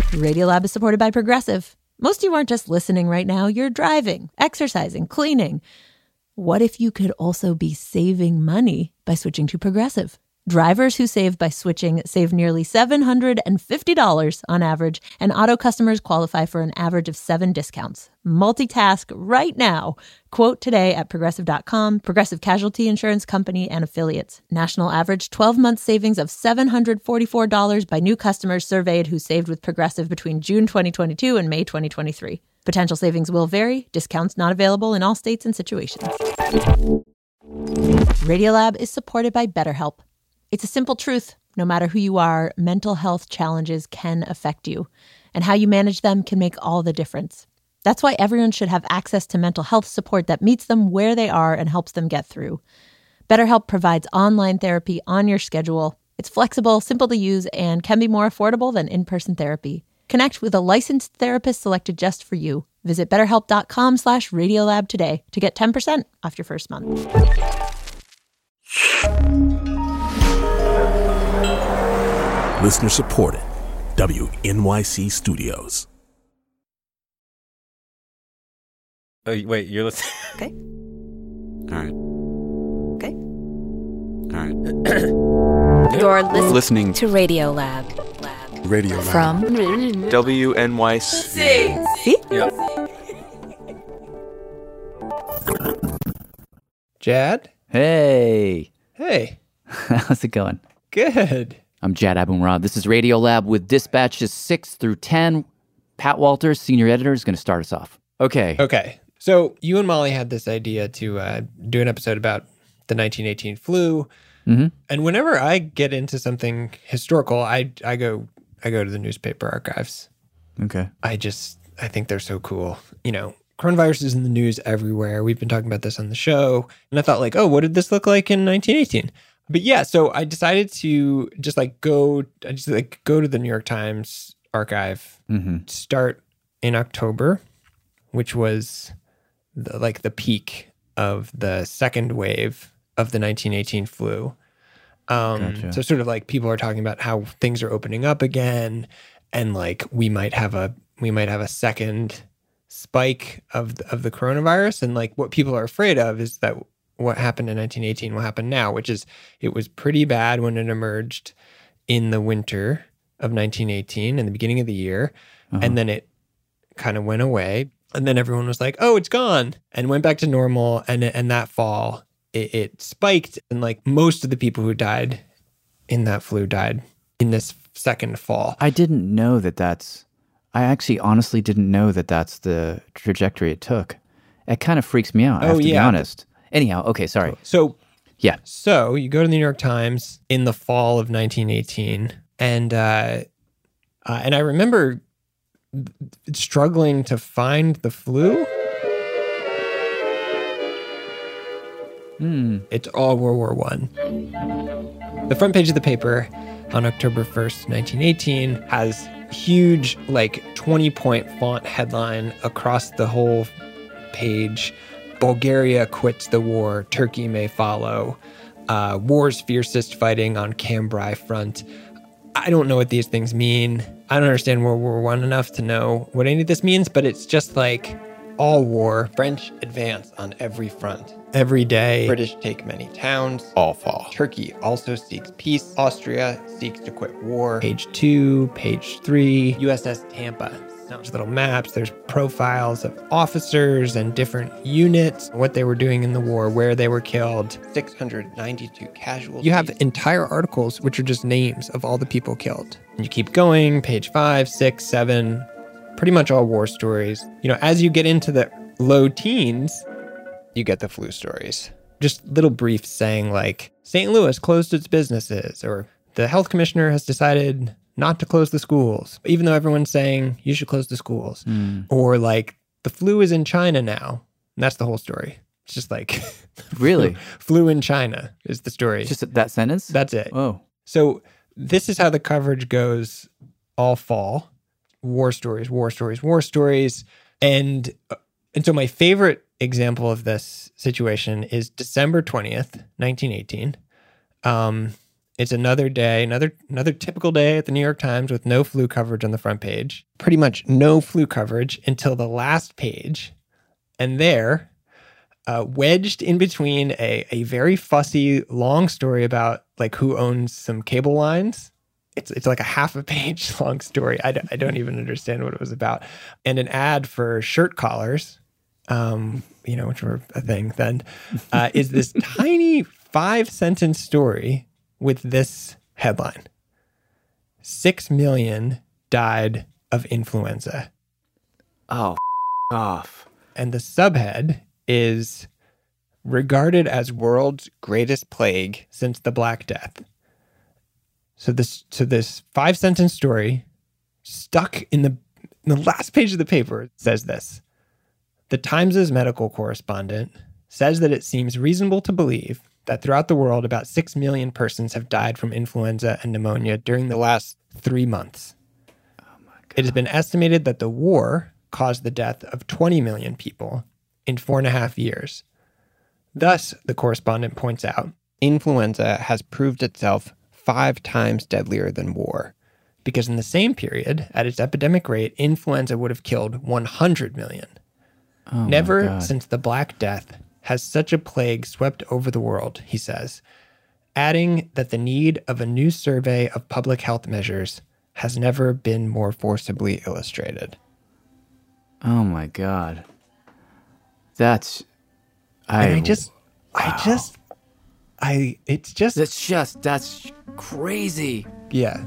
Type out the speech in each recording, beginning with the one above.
Radiolab is supported by Progressive. Most of you aren't just listening right now, you're driving, exercising, cleaning. What if you could also be saving money by switching to Progressive? Drivers who save by switching save nearly $750 on average, and auto customers qualify for an average of 7 discounts. Multitask right now. Quote today at Progressive.com. Progressive Casualty Insurance Company and Affiliates. National average 12-month savings of $744 by new customers surveyed who saved with Progressive between June 2022 and May 2023. Potential savings will vary. Discounts not available in all states and situations. Radiolab is supported by BetterHelp. It's a simple truth. No matter who you are, mental health challenges can affect you, and how you manage them can make all the difference. That's why everyone should have access to mental health support that meets them where they are and helps them get through. BetterHelp provides online therapy on your schedule. It's flexible, simple to use, and can be more affordable than in-person therapy. Connect with a licensed therapist selected just for you. Visit betterhelp.com/Radiolab today to get 10% off your first month. Listener supported. WNYC Studios. Oh, wait, you're listening? Okay. All right. Okay. All right. You're Listening to Radiolab. Radio Lab. From WNYC. See? Yep. Jad? Hey. Hey. How's it going? Good. I'm Jad Abumrad. This is Radiolab with dispatches 6 through 10. Pat Walters, senior editor, is going to start us off. Okay. So you and Molly had this idea to do an episode about the 1918 flu. Mm-hmm. And whenever I get into something historical, I go to the newspaper archives. Okay. I think they're so cool. You know, coronavirus is in the news everywhere. We've been talking about this on the show. And I thought what did this look like in 1918? But yeah, so I decided to go to the New York Times archive, start in October, which was the peak of the second wave of the 1918 flu. Gotcha. So sort of people are talking about how things are opening up again, and we might have a second spike of the coronavirus, and what people are afraid of is that what happened in 1918 will happen now, which is it was pretty bad when it emerged in the winter of 1918 in the beginning of the year, and then it kind of went away, and then everyone was like, oh, it's gone, and went back to normal, and that fall it spiked, and most of the people who died in that flu died in this second fall. I didn't know I actually honestly didn't know that's the trajectory it took. It kind of freaks me out, I have to be honest. Anyhow, okay, sorry. So yeah. You go to the New York Times in the fall of 1918, and I remember struggling to find the flu. It's all World War I. The front page of the paper on October 1st, 1918 has huge 20-point font headline across the whole page. Bulgaria quits the war, Turkey may follow. War's fiercest fighting on Cambrai front. I don't know what these things mean. I don't understand World War I enough to know what any of this means, but it's just all war. French advance on every front. Every day, British take many towns. All fall. Turkey also seeks peace. Austria seeks to quit war. Page 2, page 3, USS Tampa. There's little maps, there's profiles of officers and different units, what they were doing in the war, where they were killed. 692 casualties. You have entire articles which are just names of all the people killed. And you keep going, page 5, 6, 7, pretty much all war stories. As you get into the low teens, you get the flu stories. Just little briefs saying St. Louis closed its businesses, or the health commissioner has decided not to close the schools, even though everyone's saying you should close the schools. Or the flu is in China now. And that's the whole story. It's just really? Flu in China is the story. Just that sentence? That's it. Oh. So this is how the coverage goes all fall. War stories, war stories, war stories. And so my favorite example of this situation is December 20th, 1918. It's another day, another typical day at the New York Times with no flu coverage on the front page. Pretty much no flu coverage until the last page. And there, wedged in between a very fussy, long story about like who owns some cable lines. It's like a half a page long story. I don't even understand what it was about. And an ad for shirt collars, which were a thing then, is this tiny 5-sentence story with this headline: 6 million died of influenza. Oh, off. And the subhead is regarded as world's greatest plague since the Black Death. So this 5-sentence story stuck in the last page of the paper says this: the Times' medical correspondent says that it seems reasonable to believe that throughout the world, about 6 million persons have died from influenza and pneumonia during the last 3 months. Oh my God. It has been estimated that the war caused the death of 20 million people in 4.5 years. Thus, the correspondent points out, influenza has proved itself 5 times deadlier than war, because in the same period, at its epidemic rate, influenza would have killed 100 million. Oh Never since the Black Death has such a plague swept over the world, he says, adding that the need of a new survey of public health measures has never been more forcibly illustrated. Oh my God. That's crazy. Yeah.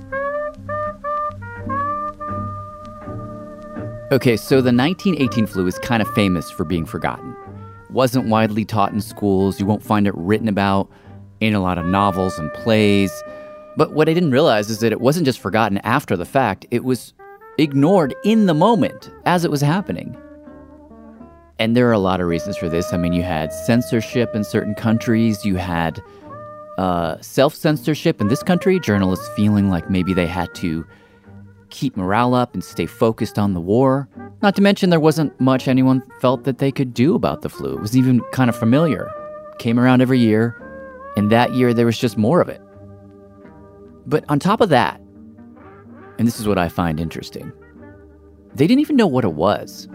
Okay, so the 1918 flu is kind of famous for being forgotten. Wasn't widely taught in schools. You won't find it written about in a lot of novels and plays. But what I didn't realize is that it wasn't just forgotten after the fact. It was ignored in the moment as it was happening. And there are a lot of reasons for this. I mean, you had censorship in certain countries. You had self-censorship in this country. Journalists feeling like maybe they had to keep morale up and stay focused on the war. Not to mention there wasn't much anyone felt that they could do about the flu. It was even kind of familiar. Came around every year, and that year there was just more of it. But on top of that, and this is what I find interesting, they didn't even know what it was.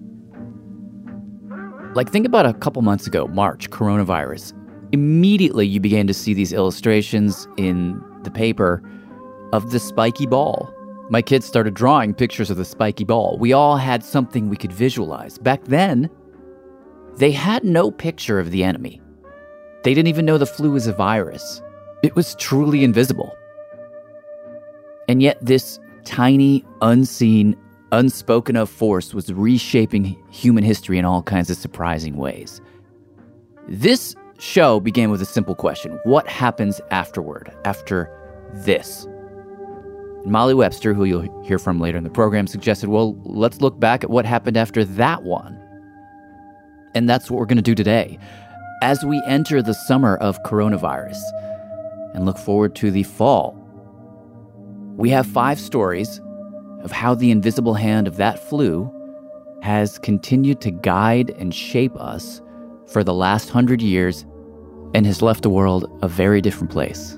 Like, think about a couple months ago, March, coronavirus. Immediately you began to see these illustrations in the paper of the spiky ball. My kids started drawing pictures of the spiky ball. We all had something we could visualize. Back then, they had no picture of the enemy. They didn't even know the flu was a virus. It was truly invisible. And yet this tiny, unseen, unspoken of force was reshaping human history in all kinds of surprising ways. This show began with a simple question: what happens afterward, after this? Molly Webster, who you'll hear from later in the program, suggested, well, let's look back at what happened after that one. And that's what we're going to do today, as we enter the summer of coronavirus and look forward to the fall. We have 5 stories of how the invisible hand of that flu has continued to guide and shape us for the last 100 years and has left the world a very different place.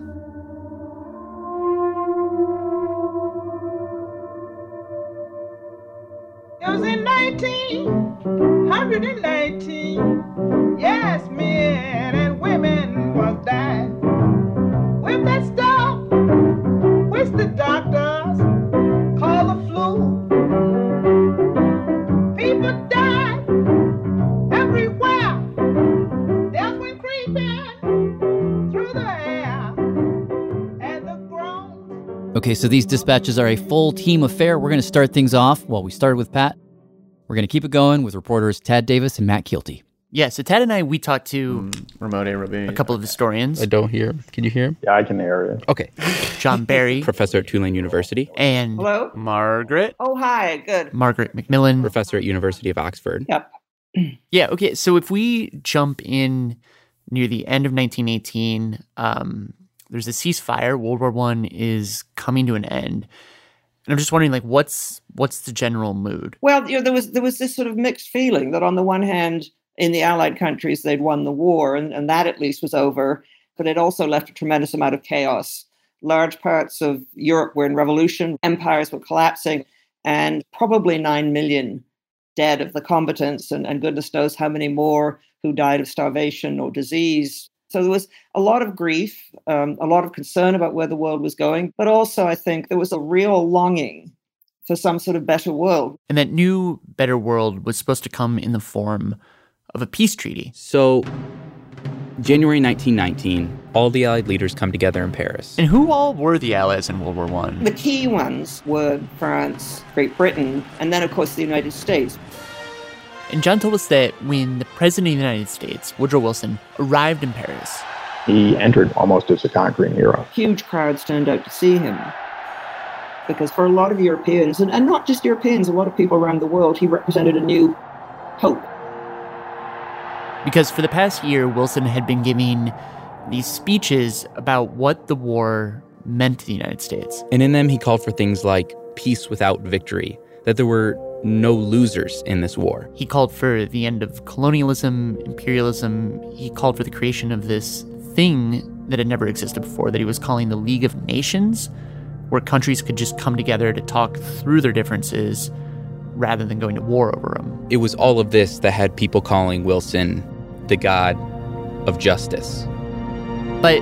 It was in 1919, yes, men and women was died. With that stuff, which the doctors call the flu, people died everywhere. Death went creeping through the air, and the groans. Okay, so these dispatches are a full team affair. We're going to start things off. Well, we started with Pat. We're going to keep it going with reporters Tad Davis and Matt Kielty. Yeah, so Tad and I, we talked to Ramon A. Rabin, a couple of historians. I don't hear him. Can you hear him? Yeah, I can hear you. Okay. John Barry. Professor at Tulane University. And hello? Margaret. Oh, hi. Good. Margaret McMillan. Professor at University of Oxford. Yep. Yeah, okay. So if we jump in near the end of 1918, there's a ceasefire. World War I is coming to an end. And I'm just wondering, like, what's the general mood? Well, you know, there was this sort of mixed feeling that on the one hand, in the Allied countries, they'd won the war, and that at least was over. But it also left a tremendous amount of chaos Large parts of Europe were in revolution. Empires were collapsing, and probably 9 million dead of the combatants, and goodness knows how many more who died of starvation or disease. So there was a lot of grief, a lot of concern about where the world was going, but also I think there was a real longing for some sort of better world. And that new, better world was supposed to come in the form of a peace treaty. So, January 1919, all the Allied leaders come together in Paris. And who all were the Allies in World War I? The key ones were France, Great Britain, and then, of course, the United States. And John told us that when the President of the United States, Woodrow Wilson, arrived in Paris, he entered almost as a conquering hero. Huge crowds turned out to see him. Because for a lot of Europeans, and not just Europeans, a lot of people around the world, he represented a new hope. Because for the past year, Wilson had been giving these speeches about what the war meant to the United States. And in them, he called for things like peace without victory, that there were no losers in this war. He called for the end of colonialism, imperialism. He called for the creation of this thing that had never existed before, that he was calling the League of Nations, where countries could just come together to talk through their differences rather than going to war over them. It was all of this that had people calling Wilson the god of justice. But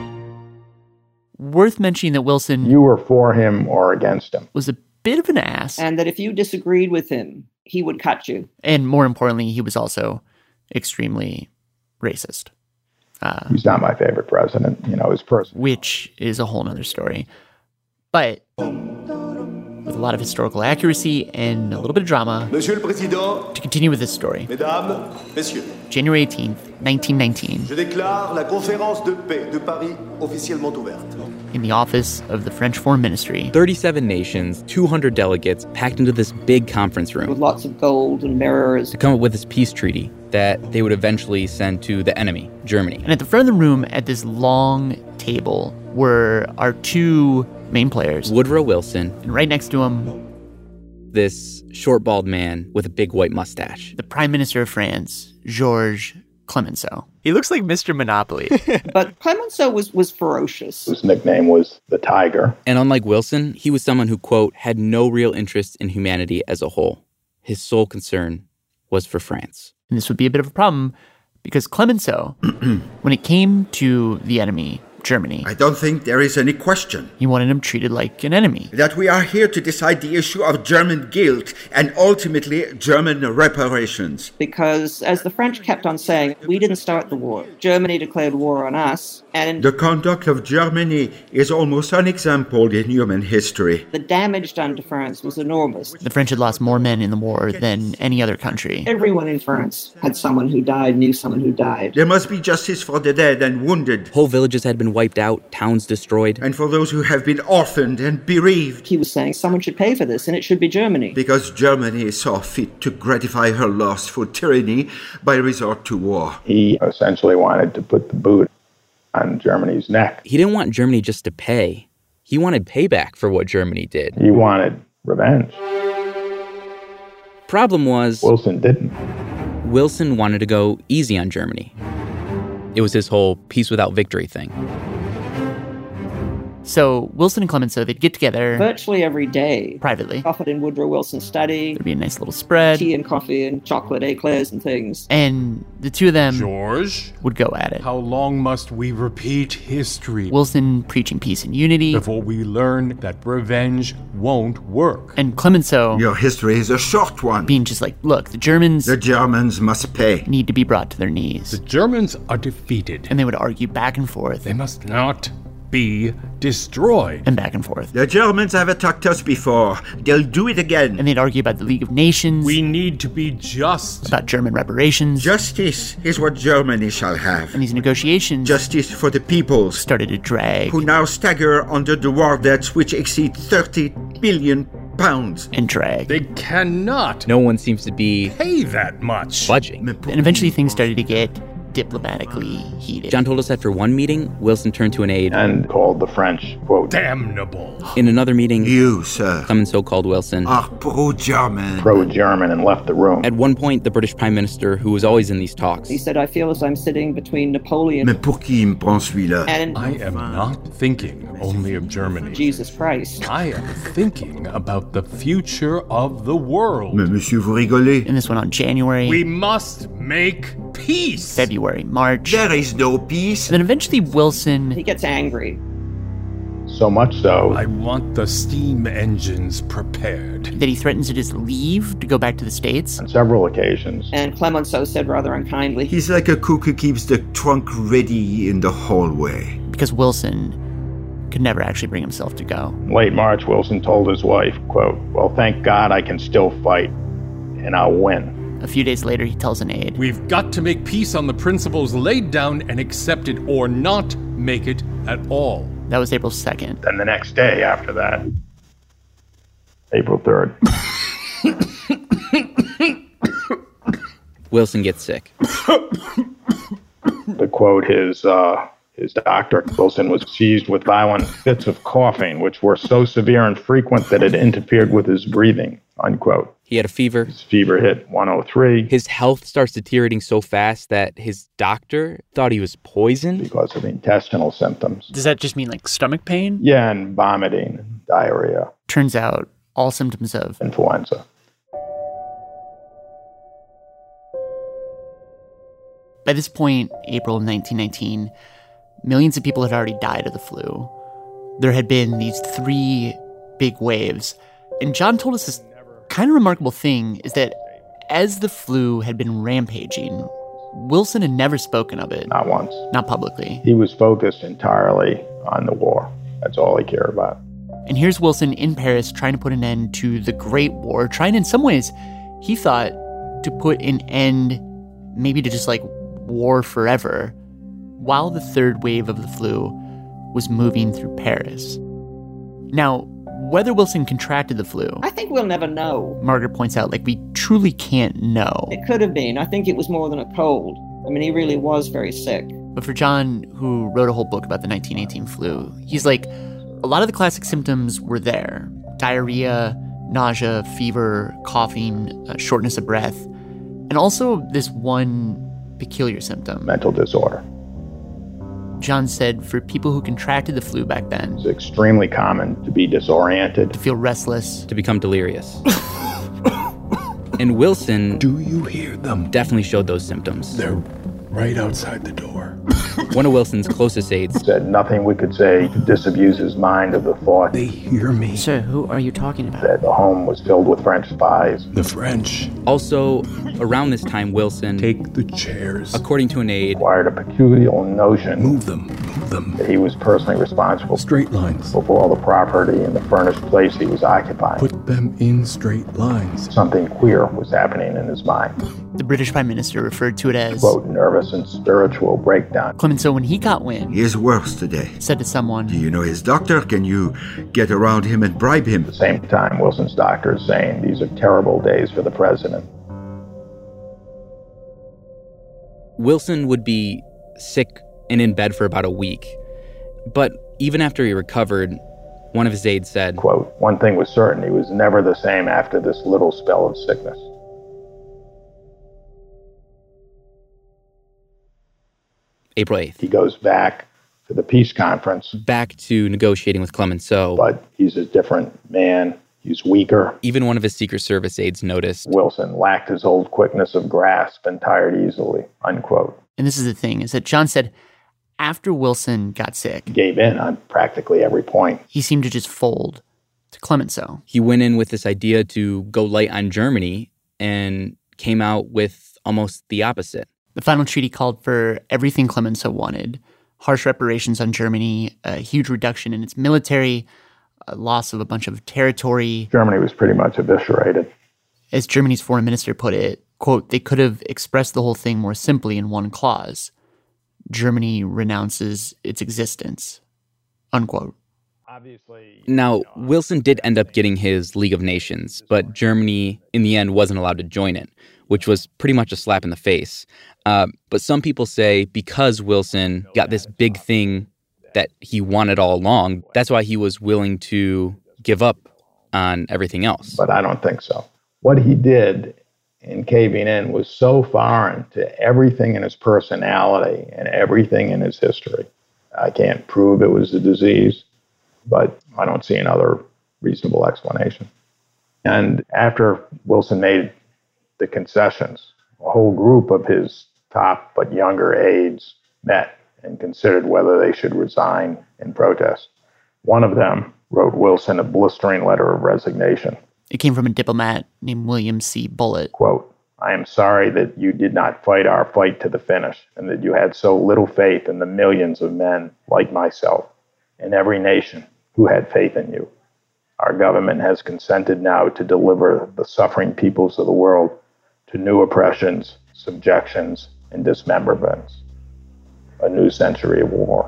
worth mentioning that Wilson... You were for him or against him. ...was a bit of an ass. And that if you disagreed with him, he would cut you. And more importantly, he was also extremely racist. He's not my favorite president, his person. Which is a whole nother story. But with a lot of historical accuracy and a little bit of drama, Monsieur le Président, to continue with this story. Mesdames, Messieurs, January 18th, 1919. Je déclare la conférence de paix de Paris officiellement ouverte. In the office of the French Foreign Ministry. 37 nations, 200 delegates packed into this big conference room. With lots of gold and mirrors. To come up with this peace treaty that they would eventually send to the enemy, Germany. And at the front of the room, at this long table, were our two main players. Woodrow Wilson. And right next to him, this short, bald man with a big white mustache. The Prime Minister of France, Georges Clemenceau. He looks like Mr. Monopoly. But Clemenceau was ferocious. His nickname was the Tiger. And unlike Wilson, he was someone who, quote, had no real interest in humanity as a whole. His sole concern was for France. And this would be a bit of a problem because Clemenceau, when it came to the enemy, Germany, I don't think there is any question. He wanted him treated like an enemy. That we are here to decide the issue of German guilt and ultimately German reparations. Because as the French kept on saying, we didn't start the war. Germany declared war on us. And the conduct of Germany is almost unexampled in human history. The damage done to France was enormous. The French had lost more men in the war than any other country. Everyone in France had someone who died, knew someone who died. There must be justice for the dead and wounded. Whole villages had been wiped out, towns destroyed. And for those who have been orphaned and bereaved. He was saying someone should pay for this, and it should be Germany. Because Germany saw fit to gratify her lust for tyranny by resort to war. He essentially wanted to put the boot on Germany's neck. He didn't want Germany just to pay. He wanted payback for what Germany did. He wanted revenge. Problem was, Wilson didn't. Wilson wanted to go easy on Germany. It was his whole peace without victory thing. So Wilson and Clemenceau, they'd get together virtually every day, privately. Often in Woodrow Wilson's study. There'd be a nice little spread. Tea and coffee and chocolate eclairs and things. And the two of them George, would go at it. How long must we repeat history? Wilson preaching peace and unity. Before we learn that revenge won't work. And Clemenceau, your history is a short one. Being just like, look, the Germans must pay. Need to be brought to their knees. The Germans are defeated. And they would argue back and forth. They must not be destroyed. And back and forth. The Germans have attacked us before. They'll do it again. And they'd argue about the League of Nations. We need to be just. About German reparations. Justice is what Germany shall have. And these negotiations. Justice for the peoples. Started to drag. Who now stagger under the war debts which exceed 30 billion pounds. And drag. They cannot. No one seems to be pay that much. Budging. And eventually things started to get diplomatically heated. John told us that for one meeting, Wilson turned to an aide and called the French, quote, damnable. In another meeting, You, sir, Clemenceau called Wilson are pro-German. pro-German, and left the room. At one point, the British Prime Minister, who was always in these talks, He said, I feel as I'm sitting between Napoleon Mais pour qui me prend celui-là? and I am not thinking only of Germany. Jesus Christ. I am thinking about the future of the world. Mais monsieur, vous rigolez? And this went on January, We must make peace. February, March. There is no peace. And then eventually Wilson He gets angry. So much so, I want the steam engines prepared. that he threatens to just leave to go back to the States. on several occasions, And Clemenceau said rather unkindly, He's like a cook who keeps the trunk ready in the hallway. Because Wilson could never actually bring himself to go. in late March, Wilson told his wife, quote, well, thank God I can still fight, and I'll win. A few days later, he tells an aide, We've got to make peace on the principles laid down and accepted, or not make it at all. that was April 2nd. Then the next day after that, April 3rd, Wilson gets sick. to quote his doctor, Wilson was seized with violent fits of coughing, which were so severe and frequent that it interfered with his breathing, unquote. He had a fever. His fever hit 103 His health starts deteriorating so fast that his doctor thought he was poisoned. because of intestinal symptoms. Does that just mean like stomach pain? Yeah, and vomiting, and diarrhea, Turns out all symptoms of influenza. By this point, April of 1919, millions of people had already died of the flu. There had been these 3 big waves. And John told us this kind of remarkable thing is that as the flu had been rampaging, Wilson had never spoken of it. Not once. Not publicly. He was focused entirely on the war. That's all he cared about. And here's Wilson in Paris trying to put an end to the Great War, trying in some ways, he thought, to put an end maybe to just like war forever, while the 3rd wave of the flu was moving through Paris. Now, whether Wilson contracted the flu, I think we'll never know. Margaret points out, like, we truly can't know. It could have been. I think it was more than a cold. I mean, he really was very sick. But for John, who wrote a whole book about the 1918 flu, he's like, a lot of the classic symptoms were there. Diarrhea, nausea, fever, coughing, shortness of breath, and also this one peculiar symptom. Mental disorder. John said for people who contracted the flu back then, It's extremely common to be disoriented, to feel restless, to become delirious. And Wilson, Do you hear them? definitely showed those symptoms. They're right outside the door. One of Wilson's closest aides said nothing we could say to disabuse his mind of the thought They hear me. Sir, who are you talking about? that the home was filled with French spies. The French. Also, around this time, Wilson, Take the chairs. according to an aide, Acquired a peculiar notion Move them. Move them. that he was personally responsible Straight lines. for all the property in the furnished place he was occupying. Put them in straight lines. Something queer was happening in his mind. The British Prime Minister referred to it as, Quote, nervous and spiritual breakdown. Clemenceau, when he got wind, He is worse today. said to someone, Do you know his doctor? Can you get around him and bribe him? At the same time, Wilson's doctor is saying these are terrible days for the president. Wilson would be sick and in bed for about a week. But even after he recovered, one of his aides said, Quote, one thing was certain, he was never the same after this little spell of sickness. April 8th, He goes back to the peace conference, back to negotiating with Clemenceau. but he's a different man. He's weaker. Even one of his Secret Service aides noticed Wilson lacked his old quickness of grasp and tired easily, unquote. and this is the thing, is that John said after Wilson got sick, Gave in on practically every point. he seemed to just fold to Clemenceau. he went in with this idea to go light on Germany and came out with almost the opposite. The final treaty called for everything Clemenceau wanted: harsh reparations on Germany, a huge reduction in its military, a loss of a bunch of territory. Germany was pretty much eviscerated. As Germany's foreign minister put it, quote, they could have expressed the whole thing more simply in one clause: Germany renounces its existence, unquote. Now, Wilson did end up getting his League of Nations, but Germany, in the end, wasn't allowed to join it, which was pretty much a slap in the face. But some people say because Wilson got this big thing that he wanted all along, that's why he was willing to give up on everything else. But I don't think so. What he did in caving in was so foreign to everything in his personality and everything in his history. I can't prove it was a disease, but I don't see another reasonable explanation. And after Wilson made the concessions, a whole group of his top but younger aides met and considered whether they should resign in protest. One of them wrote Wilson a blistering letter of resignation. It came from a diplomat named William C. Bullitt. Quote, "I am sorry that you did not fight our fight to the finish and that you had so little faith in the millions of men like myself in every nation who had faith in you. Our government has consented now to deliver the suffering peoples of the world to new oppressions, subjections, and dismemberments. A new century of war."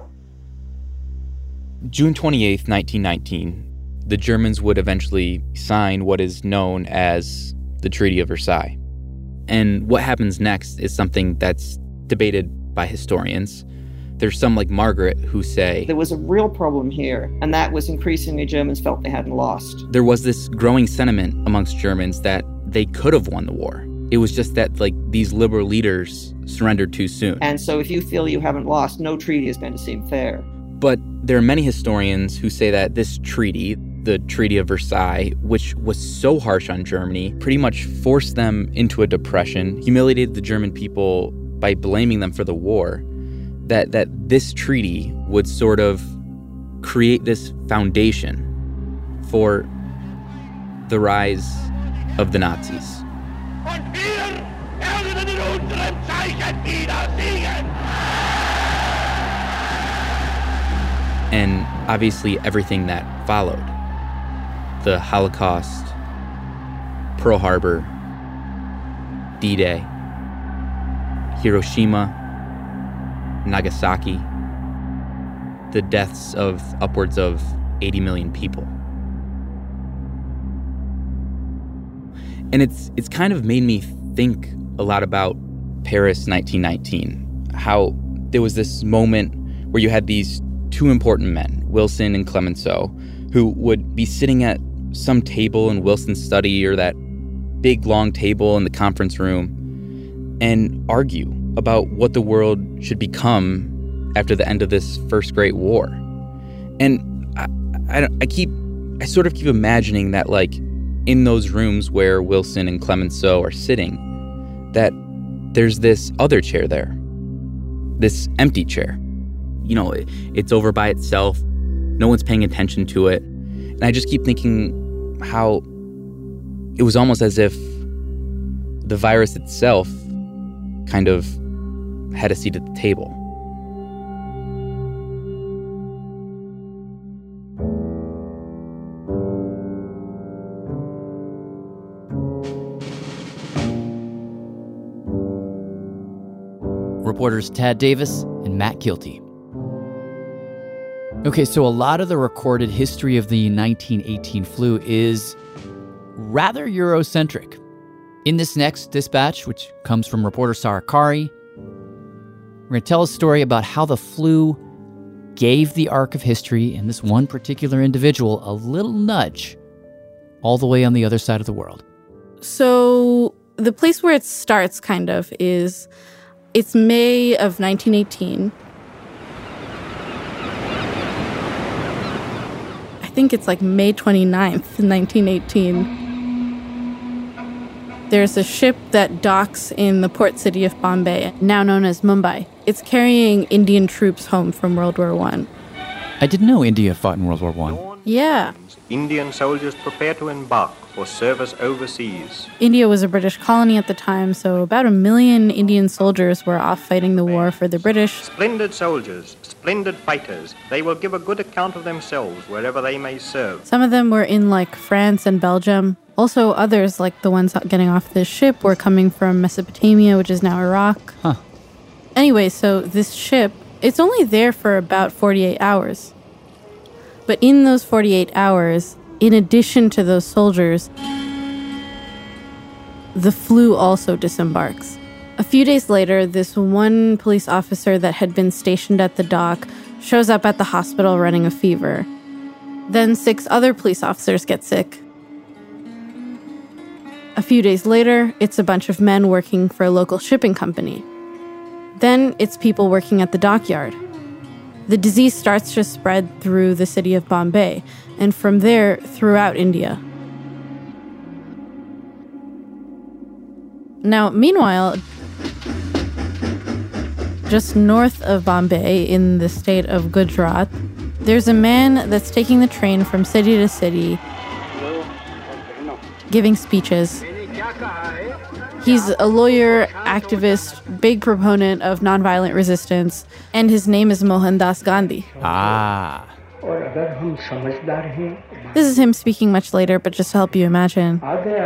June 28th, 1919, the Germans would eventually sign what is known as the Treaty of Versailles. And what happens next is something that's debated by historians. There's some like Margaret who say there was a real problem here, and that was increasingly Germans felt they hadn't lost. There was this growing sentiment amongst Germans that they could have won the war. It was just that like these liberal leaders surrendered too soon. And so if you feel you haven't lost, no treaty is going to seem fair. But there are many historians who say that this treaty, the Treaty of Versailles, which was so harsh on Germany, pretty much forced them into a depression, humiliated the German people by blaming them for the war, that this treaty would sort of create this foundation for the rise of the Nazis. And obviously everything that followed. The Holocaust, Pearl Harbor, D-Day, Hiroshima, Nagasaki, the deaths of upwards of 80 million people. And it's kind of made me think a lot about Paris 1919, how there was this moment where you had these two important men, Wilson and Clemenceau, who would be sitting at some table in Wilson's study or that big long table in the conference room and argue about what the world should become after the end of this first Great War. And I sort of keep imagining that like in those rooms where Wilson and Clemenceau are sitting, that there's this other chair there, this empty chair. You know, it's over by itself. No one's paying attention to it. And I just keep thinking how it was almost as if the virus itself kind of had a seat at the table. Reporters Tad Davis and Matt Kilty. Okay, so a lot of the recorded history of the 1918 flu is rather Eurocentric. In this next dispatch, which comes from reporter Sarah Kari, we're going to tell a story about how the flu gave the arc of history and this one particular individual a little nudge all the way on the other side of the world. So the place where it starts kind of is, it's May of 1918. I think it's like May 29th, 1918. There's a ship that docks in the port city of Bombay, now known as Mumbai. It's carrying Indian troops home from World War I. I didn't know India fought in World War I. Yeah. Indian soldiers prepare to embark for service overseas. India was a British colony at the time, so about 1 million Indian soldiers were off fighting the war for the British. Splendid soldiers, splendid fighters. They will give a good account of themselves wherever they may serve. Some of them were in like France and Belgium. Also others, like the ones getting off this ship, were coming from Mesopotamia, which is now Iraq. Huh. Anyway, so this ship, it's only there for about 48 hours. But in those 48 hours, in addition to those soldiers, the flu also disembarks. A few days later, this one police officer that had been stationed at the dock shows up at the hospital running a fever. Then 6 other police officers get sick. A few days later, it's a bunch of men working for a local shipping company. Then it's people working at the dockyard. The disease starts to spread through the city of Bombay, and from there, throughout India. Now, meanwhile, just north of Bombay, in the state of Gujarat, there's a man that's taking the train from city to city, giving speeches. He's a lawyer, activist, big proponent of nonviolent resistance, and his name is Mohandas Gandhi. Ah. This is him speaking much later, but just to help you imagine.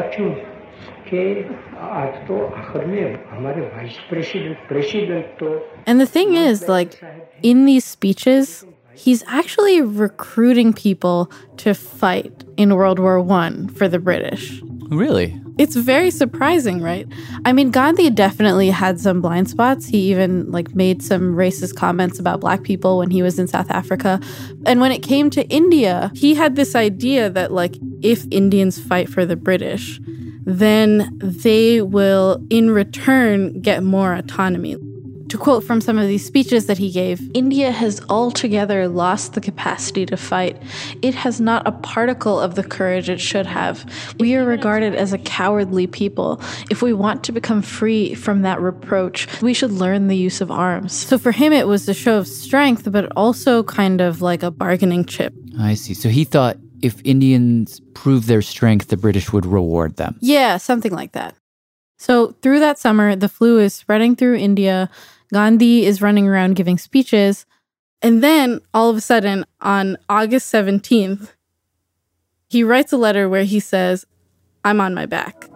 And the thing is, like, in these speeches, he's actually recruiting people to fight in World War I for the British. Really? It's very surprising, right? I mean, Gandhi definitely had some blind spots. He even made some racist comments about black people when he was in South Africa. And when it came to India, he had this idea that if Indians fight for the British, then they will in return get more autonomy. To quote from some of these speeches that he gave, India has altogether lost the capacity to fight. It has not a particle of the courage it should have. We are regarded as a cowardly people. If we want to become free from that reproach, we should learn the use of arms. So for him, it was a show of strength, but also kind of like a bargaining chip. I see. So he thought if Indians proved their strength, the British would reward them. Yeah, something like that. So through that summer, the flu is spreading through India. Gandhi is running around giving speeches. And then, all of a sudden, on August 17th, he writes a letter where he says, "I'm on my back."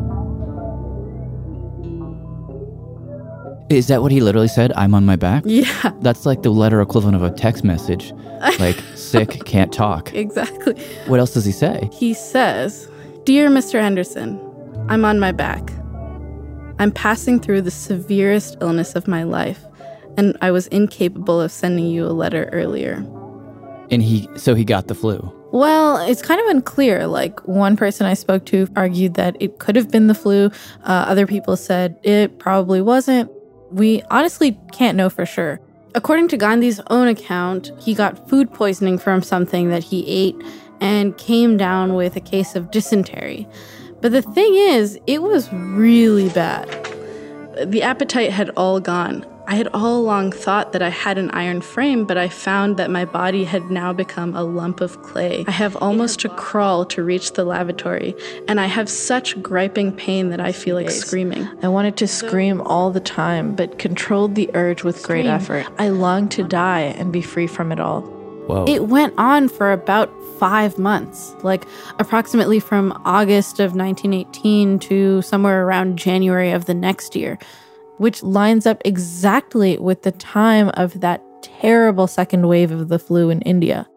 Is that what he literally said? I'm on my back? Yeah. That's like the letter equivalent of a text message. Like, sick, can't talk. Exactly. What else does he say? He says, "Dear Mr. Henderson, I'm on my back. I'm passing through the severest illness of my life, and I was incapable of sending you a letter earlier." And so he got the flu. Well, it's kind of unclear. One person I spoke to argued that it could have been the flu. Other people said it probably wasn't. We honestly can't know for sure. According to Gandhi's own account, he got food poisoning from something that he ate and came down with a case of dysentery. But the thing is, it was really bad. The appetite had all gone. I had all along thought that I had an iron frame, but I found that my body had now become a lump of clay. I have almost to crawl to reach the lavatory, and I have such griping pain that I feel like screaming. I wanted to scream all the time, but controlled the urge with great effort. I longed to die and be free from it all. Whoa. It went on for about 5 months, approximately from August of 1918 to somewhere around January of the next year, which lines up exactly with the time of that terrible second wave of the flu in India.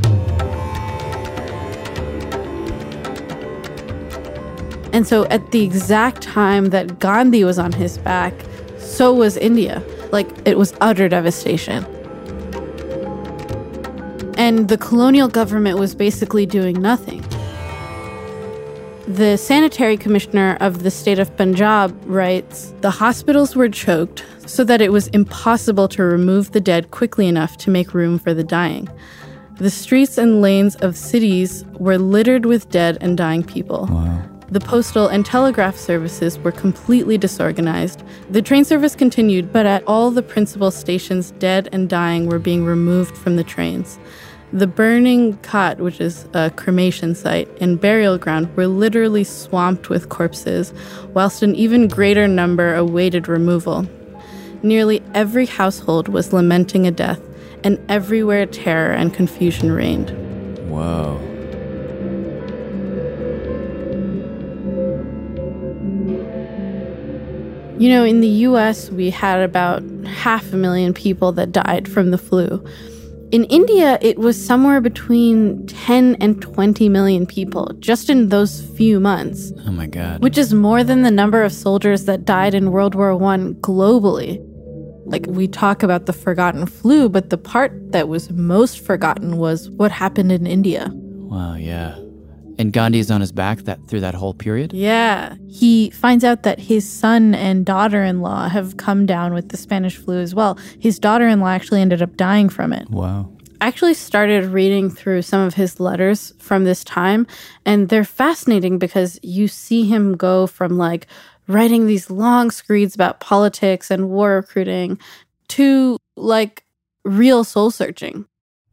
And so at the exact time that Gandhi was on his back, so was India. It was utter devastation. And the colonial government was basically doing nothing. The sanitary commissioner of the state of Punjab writes, "The hospitals were choked so that it was impossible to remove the dead quickly enough to make room for the dying. The streets and lanes of cities were littered with dead and dying people. Wow. The postal and telegraph services were completely disorganized. The train service continued, but at all the principal stations, dead and dying were being removed from the trains. The burning cot, which is a cremation site, and burial ground were literally swamped with corpses, whilst an even greater number awaited removal. Nearly every household was lamenting a death, and everywhere terror and confusion reigned." Whoa. In the US, we had about 500,000 people that died from the flu. In India, it was somewhere between 10 and 20 million people just in those few months. Oh my God. Which is more than the number of soldiers that died in World War I globally. Like, we talk about the forgotten flu, but the part that was most forgotten was what happened in India. Wow, yeah. And Gandhi's on his back through that whole period? Yeah. He finds out that his son and daughter-in-law have come down with the Spanish flu as well. His daughter-in-law actually ended up dying from it. Wow. I actually started reading through some of his letters from this time, and they're fascinating because you see him go from like writing these long screeds about politics and war recruiting to like real soul searching.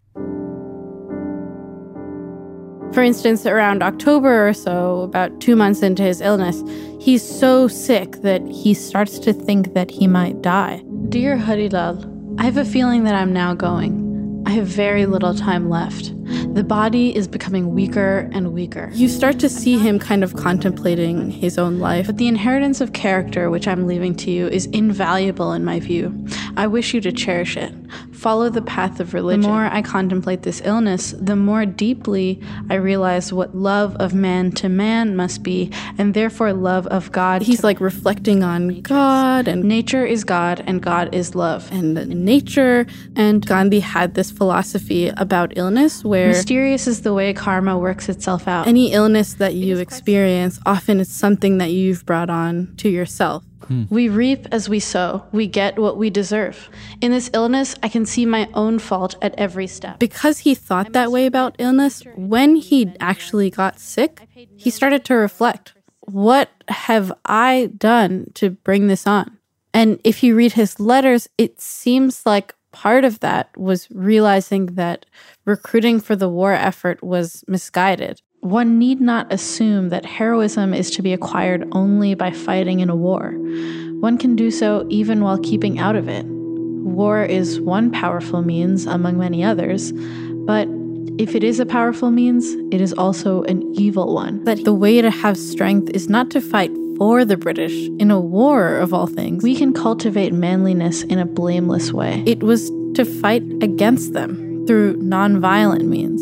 For instance, around October or so, about 2 months into his illness, he's so sick that he starts to think that he might die. Dear Harilal, I have a feeling that I'm now going. I have very little time left. The body is becoming weaker and weaker. You start to see him kind of contemplating his own life. But the inheritance of character which I'm leaving to you is invaluable in my view. I wish you to cherish it. Follow the path of religion. The more I contemplate this illness, the more deeply I realize what love of man to man must be, and therefore love of God. He's like reflecting on God, and nature is God and God is love. And nature, and Gandhi had this philosophy about illness where mysterious is the way karma works itself out. Any illness that you experience, often it's something that you've brought on to yourself. We reap as we sow. We get what we deserve. In this illness, I can see my own fault at every step. Because he thought that way about illness, when he actually got sick, he started to reflect, what have I done to bring this on? And if you read his letters, it seems like part of that was realizing that recruiting for the war effort was misguided. One need not assume that heroism is to be acquired only by fighting in a war. One can do so even while keeping out of it. War is one powerful means among many others, but if it is a powerful means, it is also an evil one. That the way to have strength is not to fight for the British in a war, of all things. We can cultivate manliness in a blameless way. It was to fight against them through nonviolent means.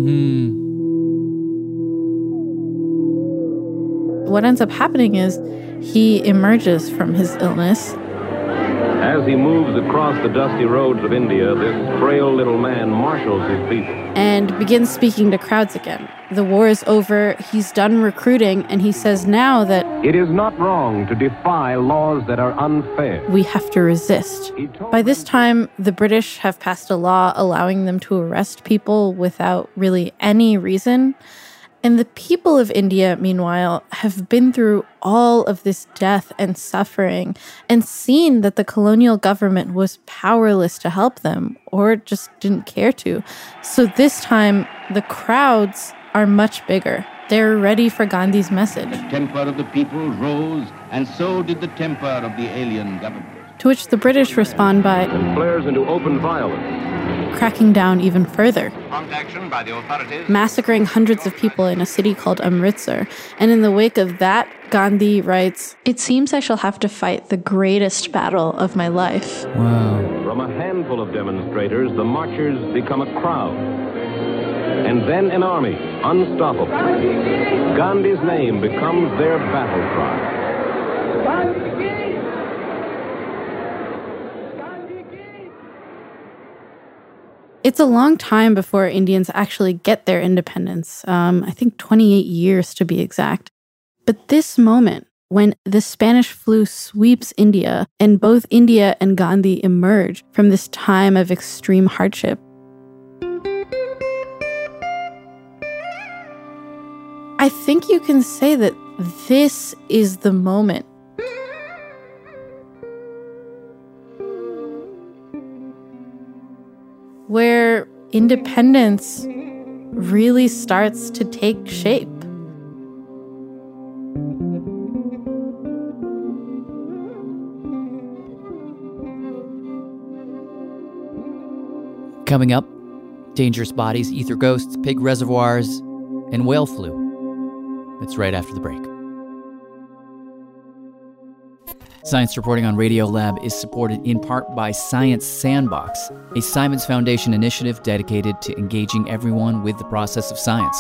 What ends up happening is he emerges from his illness. As he moves across the dusty roads of India, this frail little man marshals his people and begins speaking to crowds again. The war is over, he's done recruiting, and he says now that it is not wrong to defy laws that are unfair. We have to resist. By this time, the British have passed a law allowing them to arrest people without really any reason. And the people of India, meanwhile, have been through all of this death and suffering and seen that the colonial government was powerless to help them or just didn't care to. So this time, the crowds are much bigger. They're ready for Gandhi's message. The temper of the people rose, and so did the temper of the alien government. To which the British respond by and flares into open violence, cracking down even further, prompt action by the authorities, massacring hundreds of people in a city called Amritsar. And in the wake of that, Gandhi writes, "It seems I shall have to fight the greatest battle of my life." Wow. From a handful of demonstrators, the marchers become a crowd. And then an army, unstoppable. Gandhi's name becomes their battle cry. It's a long time before Indians actually get their independence. I think 28 years to be exact. But this moment, when the Spanish flu sweeps India and both India and Gandhi emerge from this time of extreme hardship, I think you can say that this is the moment where independence really starts to take shape. Coming up, dangerous bodies, ether ghosts, pig reservoirs, and whale flu. It's right after the break. Science Reporting on Radiolab is supported in part by Science Sandbox, a Simons Foundation initiative dedicated to engaging everyone with the process of science.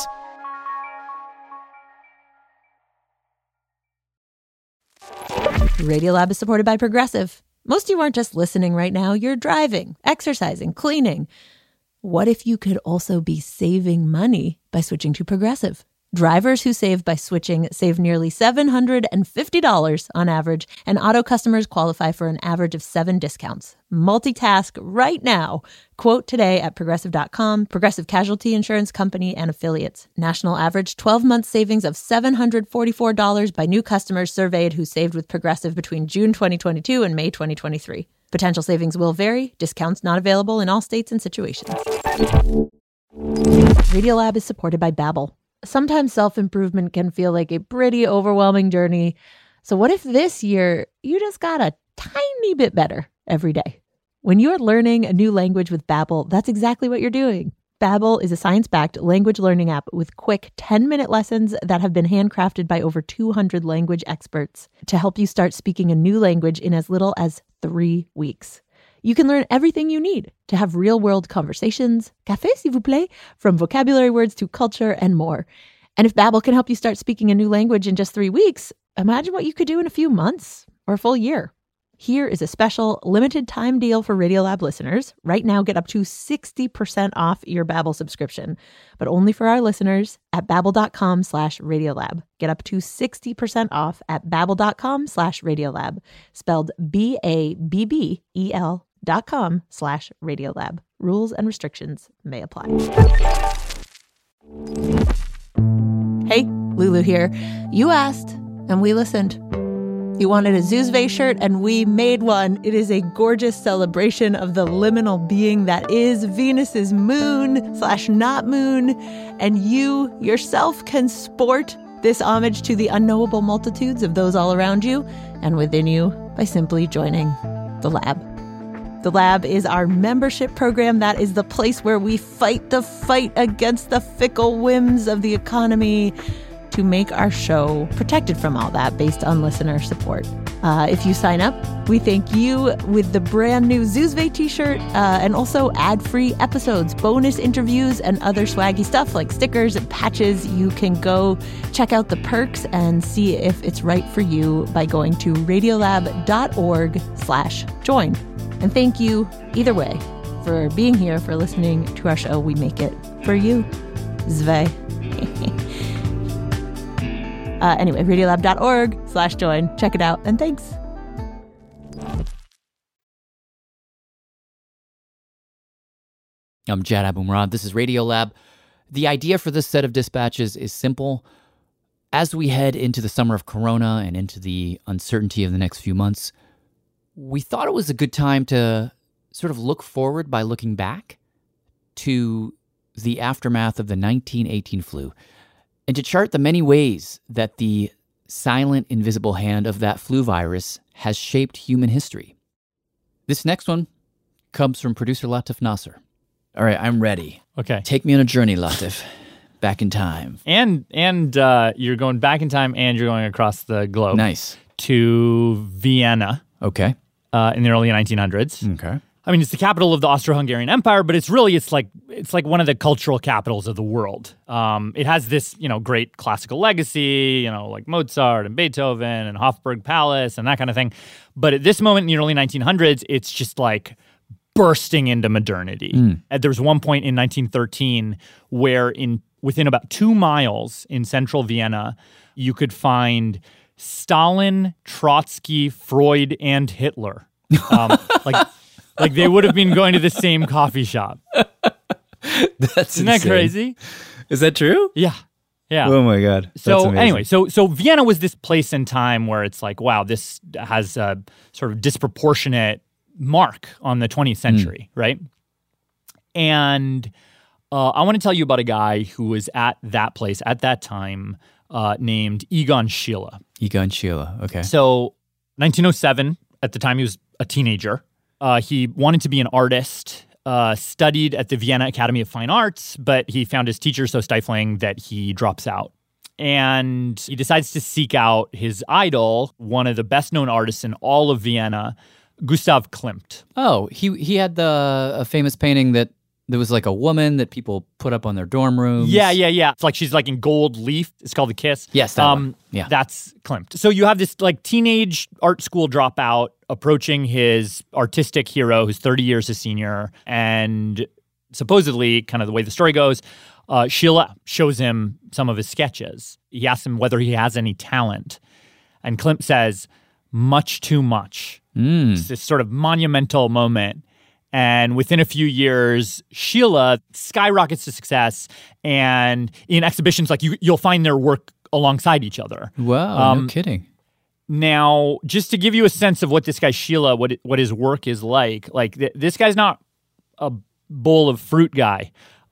Radiolab is supported by Progressive. Most of you aren't just listening right now, you're driving, exercising, cleaning. What if you could also be saving money by switching to Progressive? Drivers who save by switching save nearly $750 on average, and auto customers qualify for an average of 7 discounts. Multitask right now. Quote today at Progressive.com. Progressive Casualty Insurance Company and Affiliates. National average 12-month savings of $744 by new customers surveyed who saved with Progressive between June 2022 and May 2023. Potential savings will vary. Discounts not available in all states and situations. Radiolab is supported by Babbel. Sometimes self-improvement can feel like a pretty overwhelming journey. So what if this year you just got a tiny bit better every day? When you're learning a new language with Babbel, that's exactly what you're doing. Babbel is a science-backed language learning app with quick 10-minute lessons that have been handcrafted by over 200 language experts to help you start speaking a new language in as little as 3 weeks. You can learn everything you need to have real-world conversations, café s'il vous plaît, from vocabulary words to culture and more. And if Babbel can help you start speaking a new language in just 3 weeks, imagine what you could do in a few months or a full year. Here is a special limited time deal for Radiolab listeners. Right now, get up to 60% off your Babbel subscription, but only for our listeners at babbel.com/Radiolab. Get up to 60% off at babbel.com/Radiolab, spelled BABBEL.com/Radiolab. Rules and restrictions may apply. Hey, Lulu here. You asked, and we listened. You wanted a Zuzve shirt, and we made one. It is a gorgeous celebration of the liminal being that is Venus's moon/not moon, and you yourself can sport this homage to the unknowable multitudes of those all around you and within you by simply joining the Lab. The Lab is our membership program. That is the place where we fight the fight against the fickle whims of the economy to make our show protected from all that based on listener support. If you sign up, we thank you with the brand new Zuzve t-shirt and also ad-free episodes, bonus interviews, and other swaggy stuff like stickers and patches. You can go check out the perks and see if it's right for you by going to radiolab.org/join. And thank you either way for being here, for listening to our show. We make it for you. Zve. Anyway, radiolab.org/join. Check it out, and thanks. I'm Jad Abumrad. This is Radiolab. The idea for this set of dispatches is simple. As we head into the summer of Corona and into the uncertainty of the next few months, we thought it was a good time to sort of look forward by looking back to the aftermath of the 1918 flu, and to chart the many ways that the silent, invisible hand of that flu virus has shaped human history. This next one comes from producer Latif Nasser. All right, I'm ready. Okay. Take me on a journey, Latif. Back in time. And you're going back in time, and you're going across the globe. Nice. To Vienna. Okay. In the early 1900s. Okay. I mean, it's the capital of the Austro-Hungarian Empire, but it's like one of the cultural capitals of the world. It has this, great classical legacy, like Mozart and Beethoven and Hofburg Palace and that kind of thing. But at this moment in the early 1900s, it's just like bursting into modernity. And there was one point in 1913 where within about 2 miles in central Vienna, you could find Stalin, Trotsky, Freud, and Hitler. Like they would have been going to the same coffee shop. Isn't that crazy? Is that true? Yeah. Oh my God. So anyway, so Vienna was this place and time where it's like, wow, this has a sort of disproportionate mark on the 20th century, right? And I want to tell you about a guy who was at that place at that time named Egon Schiele. Egon Schiele, okay. So 1907, at the time he was a teenager. He wanted to be an artist, studied at the Vienna Academy of Fine Arts, but he found his teacher so stifling that he drops out. And he decides to seek out his idol, one of the best-known artists in all of Vienna, Gustav Klimt. Oh, he had a famous painting that there was like a woman that people put up on their dorm rooms. Yeah. It's like she's like in gold leaf. It's called The Kiss. Yes, that one. Yeah. That's Klimt. So you have this like teenage art school dropout approaching his artistic hero who's 30 years his senior. And supposedly, kind of the way the story goes, Schiele shows him some of his sketches. He asks him whether he has any talent. And Klimt says, much too much. It's this sort of monumental moment. And within a few years, Schiele skyrockets to success. And in exhibitions, like you'll find their work alongside each other. Wow, no kidding. Now, just to give you a sense of what this guy Schiele, what his work is like this guy's not a bowl of fruit guy.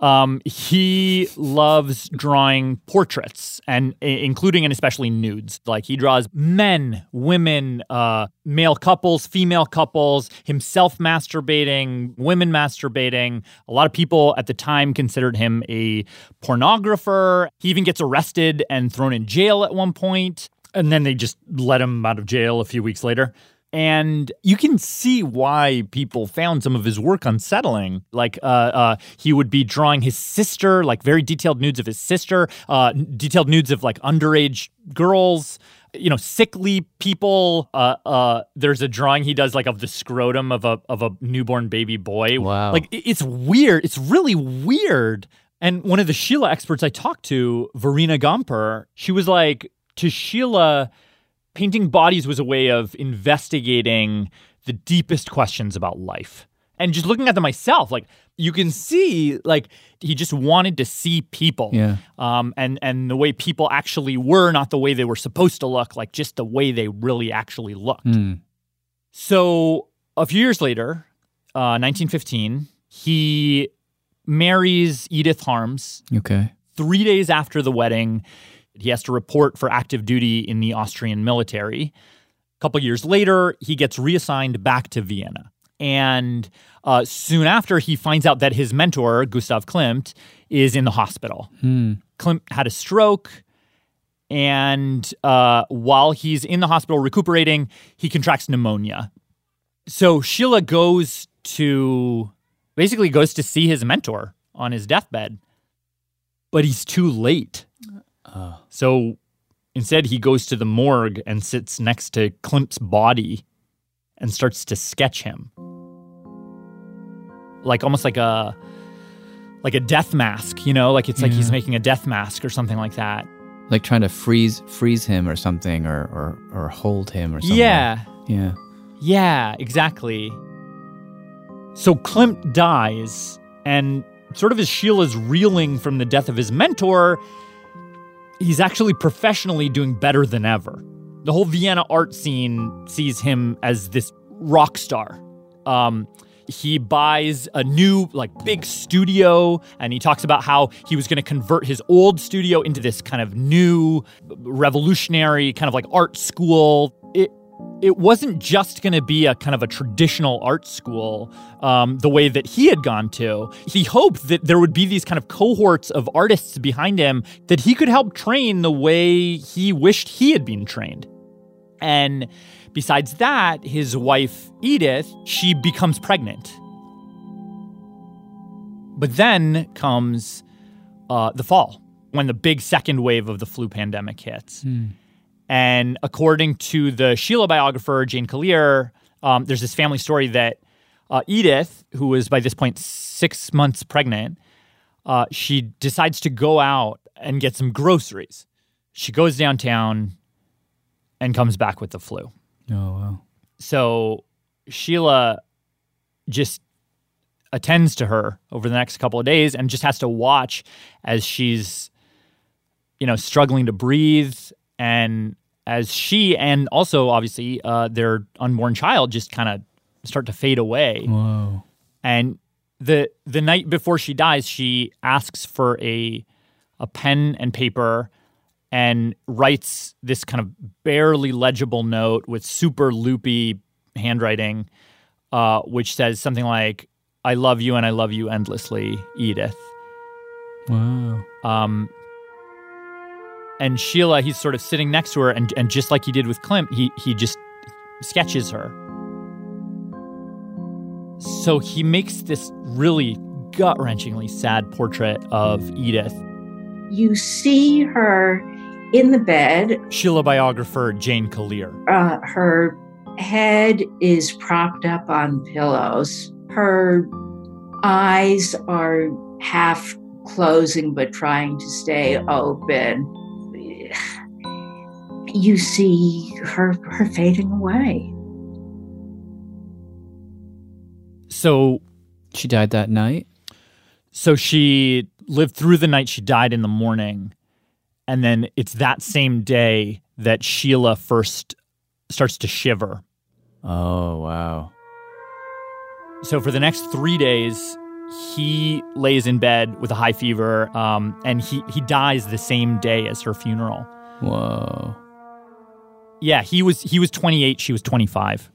He loves drawing portraits, and including and especially nudes. Like he draws men, women, male couples, female couples, himself masturbating, women masturbating. A lot of people at the time considered him a pornographer. He even gets arrested and thrown in jail at one point, and then they just let him out of jail a few weeks later. And you can see why people found some of his work unsettling. Like he would be drawing his sister, like very detailed nudes of his sister, detailed nudes of like underage girls, sickly people. There's a drawing he does like of the scrotum of a newborn baby boy. Wow. Like it's weird. It's really weird. And one of the Schiele experts I talked to, Verena Gamper, she was like, to Schiele, painting bodies was a way of investigating the deepest questions about life. And just looking at them myself, like you can see, like he just wanted to see people. Yeah. And the way people actually were, not the way they were supposed to look, like just the way they really actually looked. So a few years later, 1915, he marries Edith Harms. Okay. 3 days after the wedding, he has to report for active duty in the Austrian military. A couple years later, he gets reassigned back to Vienna. And soon after, he finds out that his mentor, Gustav Klimt, is in the hospital. Klimt had a stroke, and while he's in the hospital recuperating, he contracts pneumonia. So Schiele goes to see his mentor on his deathbed, but he's too late. So instead, he goes to the morgue and sits next to Klimt's body and starts to sketch him. Almost like a death mask, like it's like he's making a death mask or something like that. Like trying to freeze him or something or hold him or something. Yeah, exactly. So Klimt dies, and sort of as Schiele's reeling from the death of his mentor, he's actually professionally doing better than ever. The whole Vienna art scene sees him as this rock star. He buys a new, big studio, and he talks about how he was going to convert his old studio into this kind of new, revolutionary kind of art school. It wasn't just going to be a kind of a traditional art school the way that he had gone to. He hoped that there would be these kind of cohorts of artists behind him that he could help train the way he wished he had been trained. And besides that, his wife, Edith, she becomes pregnant. But then comes the fall, when the big second wave of the flu pandemic hits. And according to the Schiele biographer, Jane Collier, there's this family story that Edith, who was by this point 6 months pregnant, she decides to go out and get some groceries. She goes downtown and comes back with the flu. Oh, wow. So Schiele just attends to her over the next couple of days and just has to watch as she's, struggling to breathe, and as she and also obviously their unborn child just kind of start to fade away. Whoa. And the night before she dies, she asks for a pen and paper and writes this kind of barely legible note with super loopy handwriting, which says something like, "I love you and I love you endlessly, Edith." Wow. And Sheila, he's sort of sitting next to her, and just like he did with Klimt, he just sketches her. So he makes this really gut-wrenchingly sad portrait of Edith. You see her in the bed. Sheila biographer Jane Collier. Her head is propped up on pillows. Her eyes are half closing but trying to stay open. You see her fading away. So she died that night? So she lived through the night. She died in the morning. And then it's that same day that Sheila first starts to shiver. Oh, wow. So for the next 3 days, he lays in bed with a high fever, and he dies the same day as her funeral. Whoa. Yeah, he was 28, she was 25.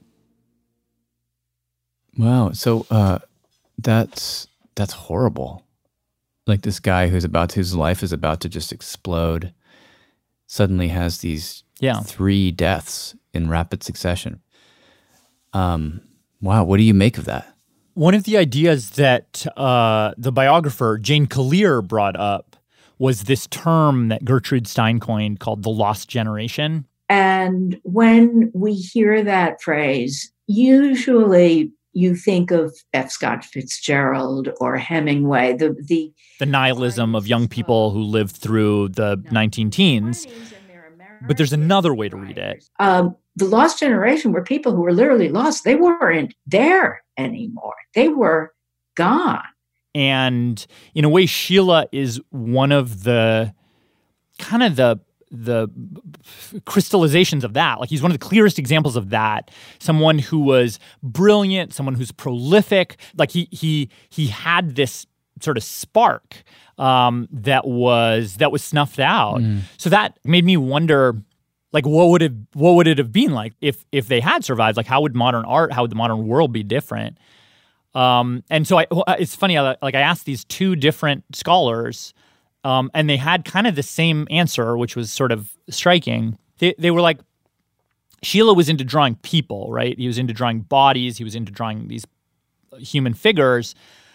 Wow. So that's horrible. Like this guy whose life is about to just explode suddenly has these 3 deaths in rapid succession. Wow, what do you make of that? One of the ideas that the biographer Jane Collier brought up was this term that Gertrude Stein coined called the lost generation. And when we hear that phrase, usually you think of F. Scott Fitzgerald or Hemingway, the nihilism of young people who lived through the 19-teens. But there's another way to read it. The lost generation were people who were literally lost. They weren't there anymore. They were gone. And in a way, Sheila is one of the kind of the crystallizations of that. Like he's one of the clearest examples of that. Someone who was brilliant, someone who's prolific. Like he had this sort of spark that was snuffed out. So that made me wonder, like, what would it have been like if they had survived? Like, how would modern art, how would the modern world be different? And so it's funny. I asked these 2 different scholars, and they had kind of the same answer, which was sort of striking. They were like, Sheila was into drawing people, right? He was into drawing bodies. He was into drawing these human figures.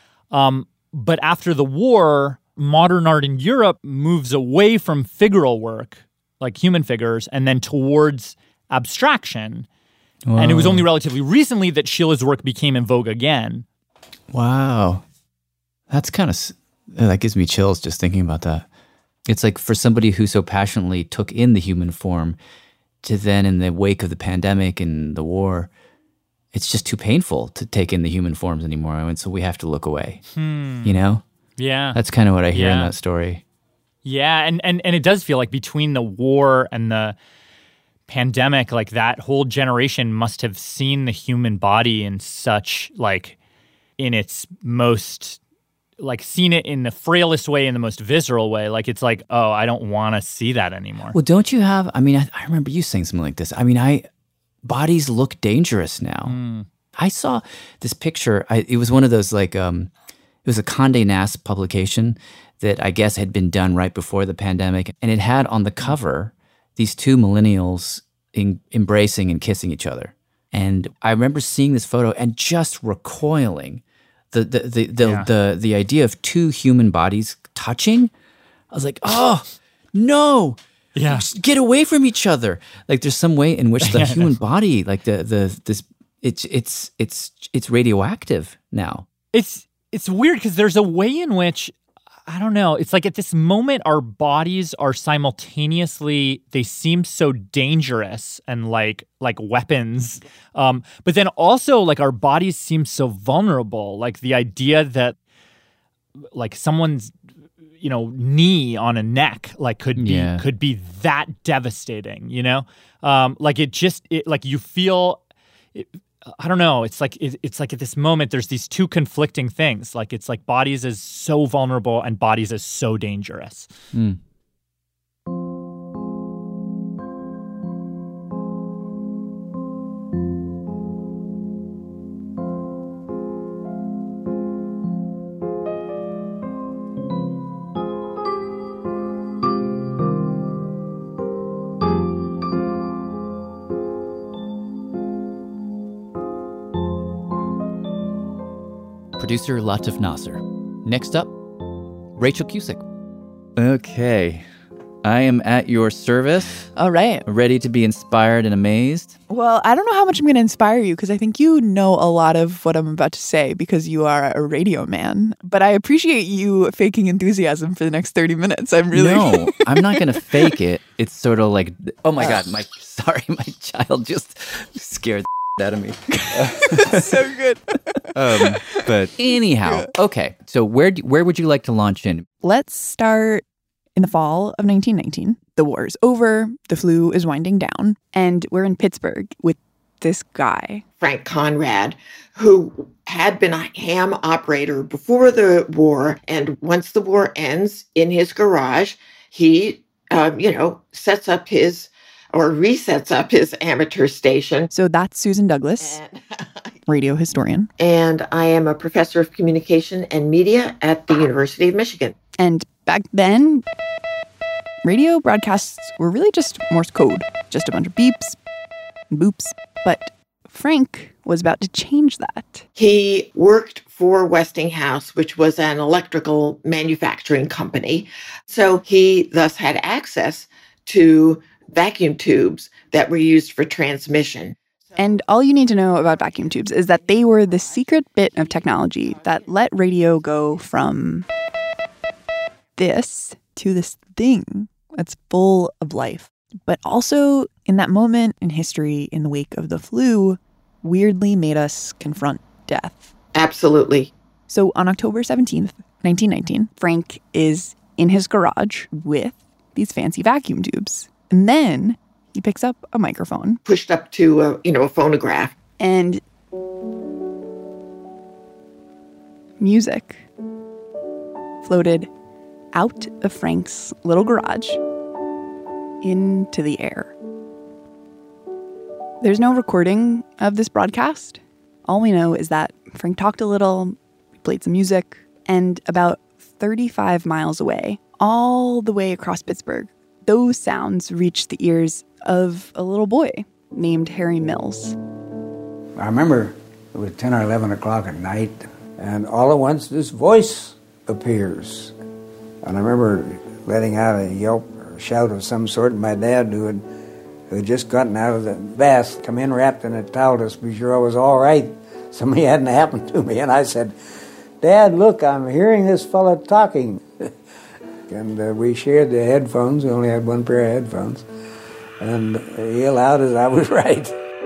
But after the war, modern art in Europe moves away from figural work, like human figures, and then towards abstraction. Wow. And it was only relatively recently that Sheila's work became in vogue again. Wow. That's kind of, that gives me chills just thinking about that. It's like for somebody who so passionately took in the human form to then in the wake of the pandemic and the war, it's just too painful to take in the human forms anymore. I mean, so we have to look away, you know? Yeah. That's kind of what I hear in that story. Yeah, and it does feel like between the war and the pandemic, like that whole generation must have seen the human body in such, like, in its most, like, seen it in the frailest way, in the most visceral way. Like, it's like, oh, I don't want to see that anymore. Well, don't you have, I mean, I remember you saying something like this. I mean, bodies look dangerous now. I saw this picture. It was one of those, like, it was a Condé Nast publication that I guess had been done right before the pandemic. And it had on the cover these 2 millennials embracing and kissing each other. And I remember seeing this photo and just recoiling. The idea of 2 human bodies touching, I was like, oh, no. Yeah. Get away from each other. Like there's some way in which the human body, like it's radioactive now. It's weird because there's a way in which, I don't know, it's like at this moment our bodies are simultaneously, they seem so dangerous and like weapons. But then also like our bodies seem so vulnerable. Like the idea that like someone's, you know, knee on a neck like could be that devastating, you know? Like like you feel I don't know. It's like at this moment there's these 2 conflicting things. Like it's like bodies is so vulnerable and bodies is so dangerous. producer Latif Nasser. Next up, Rachel Cusick. Okay, I am at your service. All right. Ready to be inspired and amazed. Well, I don't know how much I'm going to inspire you because I think you know a lot of what I'm about to say because you are a radio man. But I appreciate you faking enthusiasm for the next 30 minutes. No, I'm not going to fake it. It's sort of like, oh my God, my child just scared the out of me. So good. But anyhow, okay. So where would you like to launch in? Let's start in the fall of 1919. The war is over, the flu is winding down, and we're in Pittsburgh with this guy, Frank Conrad, who had been a ham operator before the war. And once the war ends, in his garage, he, sets up resets up his amateur station. So that's Susan Douglas, radio historian. And I am a professor of communication and media at the University of Michigan. And back then, radio broadcasts were really just Morse code, just a bunch of beeps and boops. But Frank was about to change that. He worked for Westinghouse, which was an electrical manufacturing company. So he thus had access to vacuum tubes that were used for transmission. And all you need to know about vacuum tubes is that they were the secret bit of technology that let radio go from this to this thing that's full of life. But also, in that moment in history, in the wake of the flu, weirdly made us confront death. Absolutely. So on October 17th, 1919, Frank is in his garage with these fancy vacuum tubes. And then he picks up a microphone. Pushed up to, a phonograph. And music floated out of Frank's little garage into the air. There's no recording of this broadcast. All we know is that Frank talked a little, played some music, and about 35 miles away, all the way across Pittsburgh, those sounds reached the ears of a little boy named Harry Mills. I remember it was 10 or 11 o'clock at night, and all at once this voice appears. And I remember letting out a yelp or a shout of some sort, and my dad, who had just gotten out of the bath, come in wrapped in a towel to be sure I was all right. Something hadn't happened to me. And I said, "Dad, look, I'm hearing this fella talking." And we shared the headphones. We only had one pair of headphones. And he allowed us, I was right.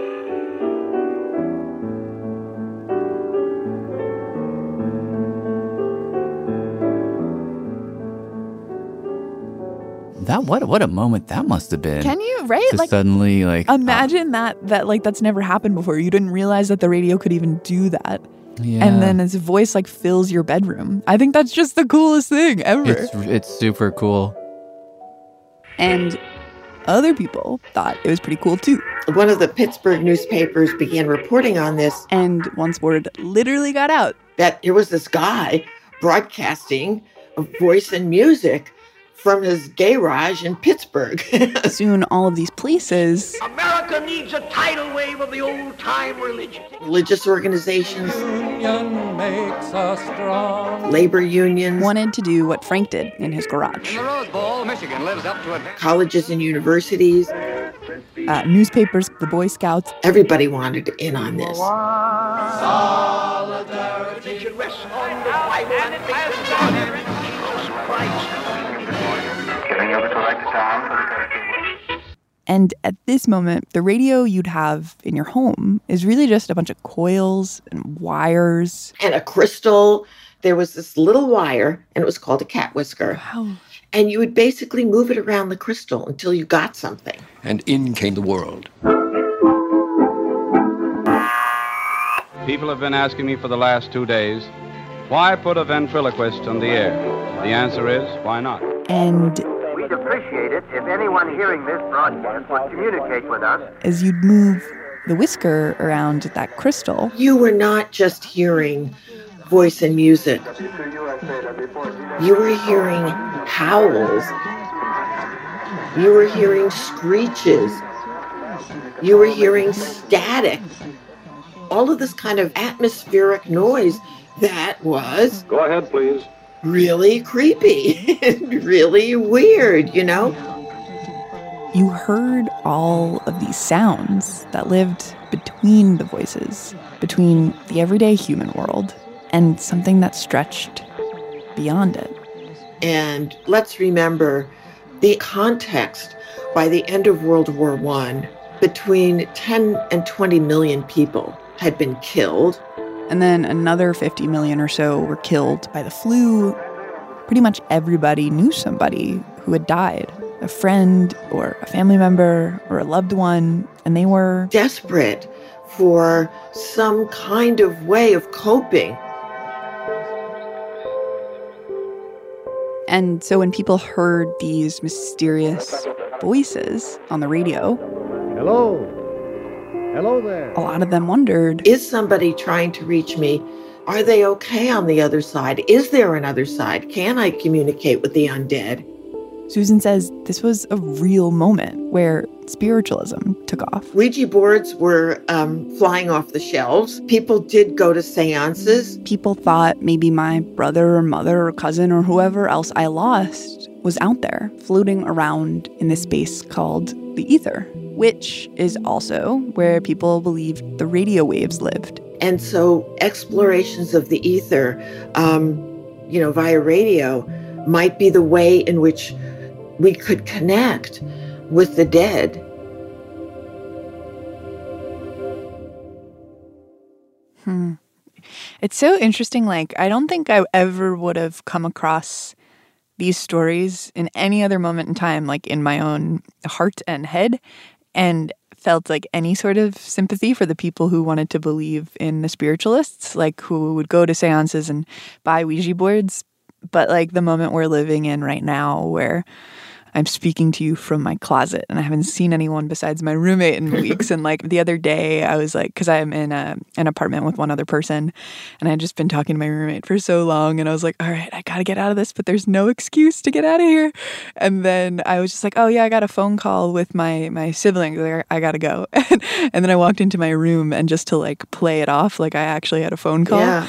What a moment that must have been. Can you, right? To suddenly, imagine that that's never happened before. You didn't realize that the radio could even do that. Yeah. And then his voice fills your bedroom. I think that's just the coolest thing ever. It's super cool. And other people thought it was pretty cool too. One of the Pittsburgh newspapers began reporting on this. And once word literally got out that there was this guy broadcasting voice and music from his garage in Pittsburgh. Soon all of these places, America needs a tidal wave of the old-time religion. Religious organizations, Union makes us strong. Labor unions, wanted to do what Frank did in his garage. In the Rose Bowl, Michigan lives up to it. Colleges and universities, newspapers, the Boy Scouts. Everybody wanted in on this. Solidarity should rest on the Bible and faith in God and Jesus Christ. And at this moment, the radio you'd have in your home is really just a bunch of coils and wires. And a crystal. There was this little wire, and it was called a cat whisker. Wow. And you would basically move it around the crystal until you got something. And in came the world. People have been asking me for the last 2 days, why put a ventriloquist on the air? The answer is, why not? And we'd appreciate it if anyone hearing this broadcast would communicate with us. As you'd move the whisker around that crystal, you were not just hearing voice and music. You were hearing howls. You were hearing screeches. You were hearing static. All of this kind of atmospheric noise that was... Go ahead, please. ...really creepy and really weird, you know? You heard all of these sounds that lived between the voices, between the everyday human world and something that stretched beyond it. And let's remember the context. By the end of World War I, between 10 and 20 million people had been killed. And then another 50 million or so were killed by the flu. Pretty much everybody knew somebody who had died, a friend or a family member or a loved one, and they were desperate for some kind of way of coping. And so when people heard these mysterious voices on the radio, hello there, a lot of them wondered, is somebody trying to reach me? Are they okay on the other side? Is there another side? Can I communicate with the undead? Susan says this was a real moment where spiritualism took off. Ouija boards were flying off the shelves. People did go to seances. People thought maybe my brother or mother or cousin or whoever else I lost was out there, floating around in this space called the ether, which is also where people believed the radio waves lived. And so explorations of the ether, via radio, might be the way in which we could connect with the dead. It's so interesting. Like, I don't think I ever would have come across these stories in any other moment in time, like in my own heart and head, and felt like any sort of sympathy for the people who wanted to believe in the spiritualists, like who would go to seances and buy Ouija boards. But like the moment we're living in right now, where I'm speaking to you from my closet and I haven't seen anyone besides my roommate in weeks. And like the other day I was like, because I'm in an apartment with one other person and I had just been talking to my roommate for so long and I was like, all right, I got to get out of this, but there's no excuse to get out of here. And then I was just like, oh yeah, I got a phone call with my siblings. Like, I got to go. And then I walked into my room and just to like play it off, like I actually had a phone call. Yeah.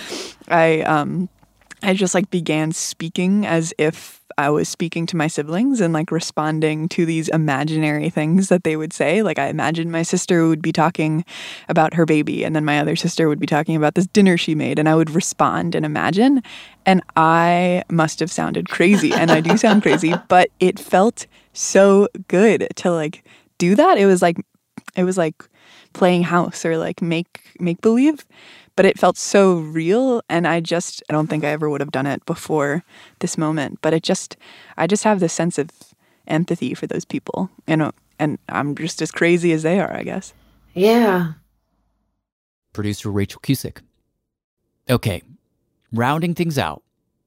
I just like began speaking as if I was speaking to my siblings and like responding to these imaginary things that they would say. Like I imagined my sister would be talking about her baby and then my other sister would be talking about this dinner she made and I would respond and imagine. And I must have sounded crazy and I do sound crazy, but it felt so good to like do that. It was like playing house or like make believe. But it felt so real, and I don't think I ever would have done it before this moment. But I just have this sense of empathy for those people, and I'm just as crazy as they are, I guess. Yeah. Producer Rachel Cusick. Okay, rounding things out,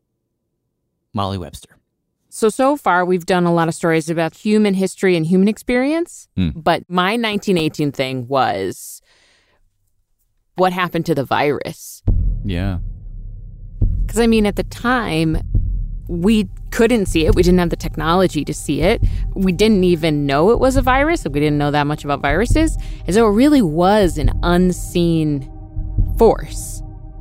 Molly Webster. So far, we've done a lot of stories about human history and human experience, but my 1918 thing was... what happened to the virus? Yeah. Because, I mean, at the time, we couldn't see it. We didn't have the technology to see it. We didn't even know it was a virus. We didn't know that much about viruses. And so it really was an unseen force.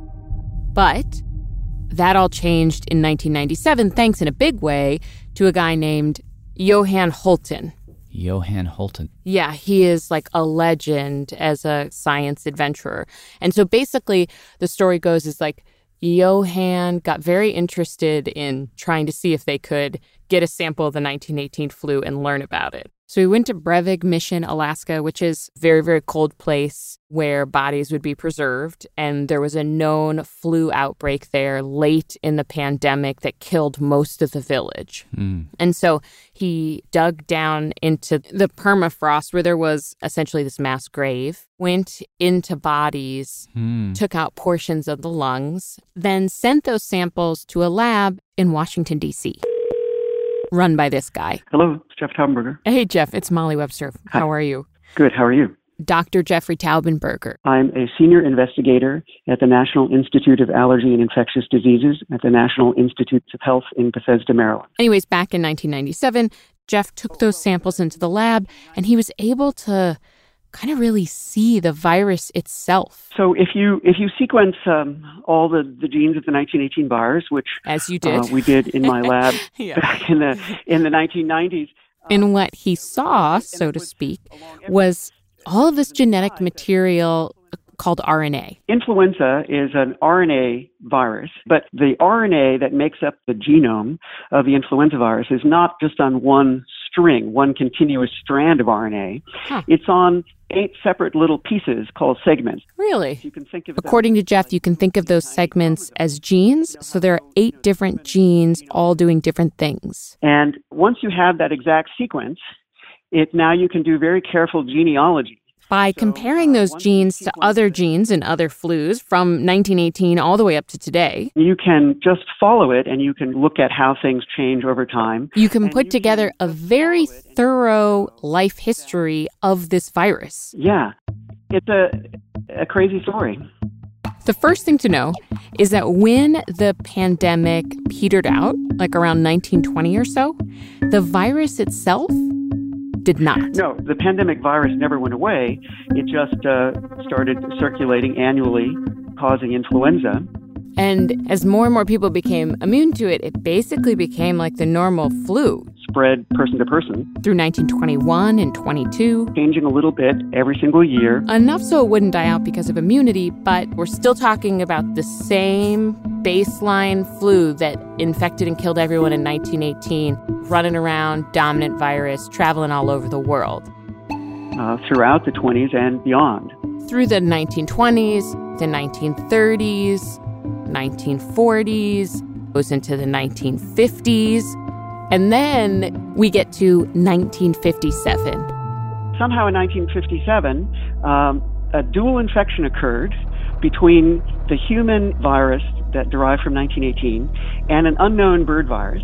But that all changed in 1997, thanks in a big way to a guy named Johann Holton. Johann Holton. Yeah, he is like a legend as a science adventurer. And so basically the story goes is like Johann got very interested in trying to see if they could get a sample of the 1918 flu and learn about it. So he went to Brevig Mission, Alaska, which is a very, very cold place where bodies would be preserved. And there was a known flu outbreak there late in the pandemic that killed most of the village. And so he dug down into the permafrost where there was essentially this mass grave, went into bodies, took out portions of the lungs, then sent those samples to a lab in Washington, D.C., run by this guy. Hello, it's Jeff Taubenberger. Hey, Jeff, it's Molly Webster. Hi. How are you? Good, how are you? Dr. Jeffrey Taubenberger. I'm a senior investigator at the National Institute of Allergy and Infectious Diseases at the National Institutes of Health in Bethesda, Maryland. Anyways, back in 1997, Jeff took those samples into the lab, and he was able to kind of really see the virus itself. So if you sequence all the genes of the 1918 virus, which as you did, we did in my lab back in the 1990s, and what he saw, so to speak, was all of this genetic material called RNA. Influenza is an RNA virus, but the RNA that makes up the genome of the influenza virus is not just on one string, one continuous strand of RNA. It's on 8 separate little pieces called segments. Really? You can think of According to Jeff, you can think of those segments as genes. So there are 8 different genes all doing different things. And once you have that exact sequence, now you can do very careful genealogy. By comparing those genes to other genes in other flus from 1918 all the way up to today, you can just follow it and you can look at how things change over time. You can put together a very thorough life history of this virus. Yeah, it's a crazy story. The first thing to know is that when the pandemic petered out, like around 1920 or so, the virus itself did not. No, the pandemic virus never went away. It just started circulating annually, causing influenza. And as more and more people became immune to it, it basically became like the normal flu. Spread person to person. Through 1921 and 22. Changing a little bit every single year. Enough so it wouldn't die out because of immunity, but we're still talking about the same baseline flu that infected and killed everyone in 1918, running around, dominant virus, traveling all over the world. Throughout the 20s and beyond. Through the 1920s, the 1930s, 1940s, goes into the 1950s, and then we get to 1957. Somehow in 1957, a dual infection occurred between the human virus that derived from 1918 and an unknown bird virus.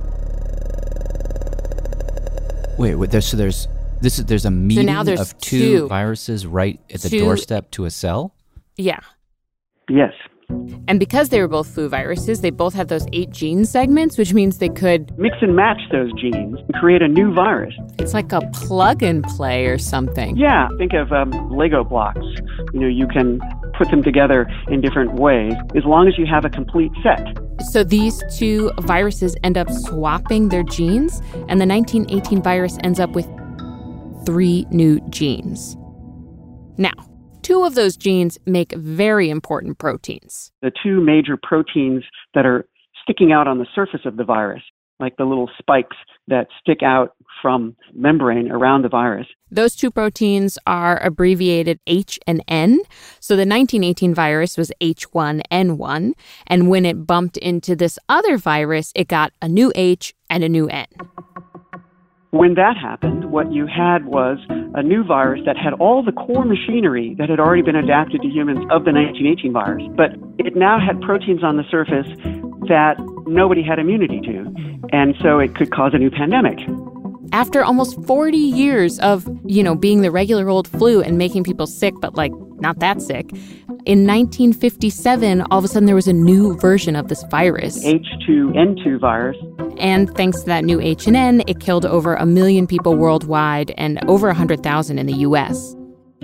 Wait, there's a meeting of two viruses right at the doorstep to a cell? Yeah. Yes. And because they were both flu viruses, they both had those 8 gene segments, which means they could mix and match those genes and create a new virus. It's like a plug and play or something. Yeah, think of Lego blocks. You can put them together in different ways as long as you have a complete set. So these 2 viruses end up swapping their genes, and the 1918 virus ends up with 3 new genes. Now, 2 of those genes make very important proteins. The 2 major proteins that are sticking out on the surface of the virus, like the little spikes that stick out from membrane around the virus. Those 2 proteins are abbreviated H and N. So the 1918 virus was H1N1. And when it bumped into this other virus, it got a new H and a new N. When that happened, what you had was a new virus that had all the core machinery that had already been adapted to humans of the 1918 virus, but it now had proteins on the surface that nobody had immunity to, and so it could cause a new pandemic. After almost 40 years of, being the regular old flu and making people sick, but not that sick, in 1957, all of a sudden there was a new version of this virus. H2N2 virus. And thanks to that new H and N, it killed over 1 million people worldwide and over 100,000 in the U.S.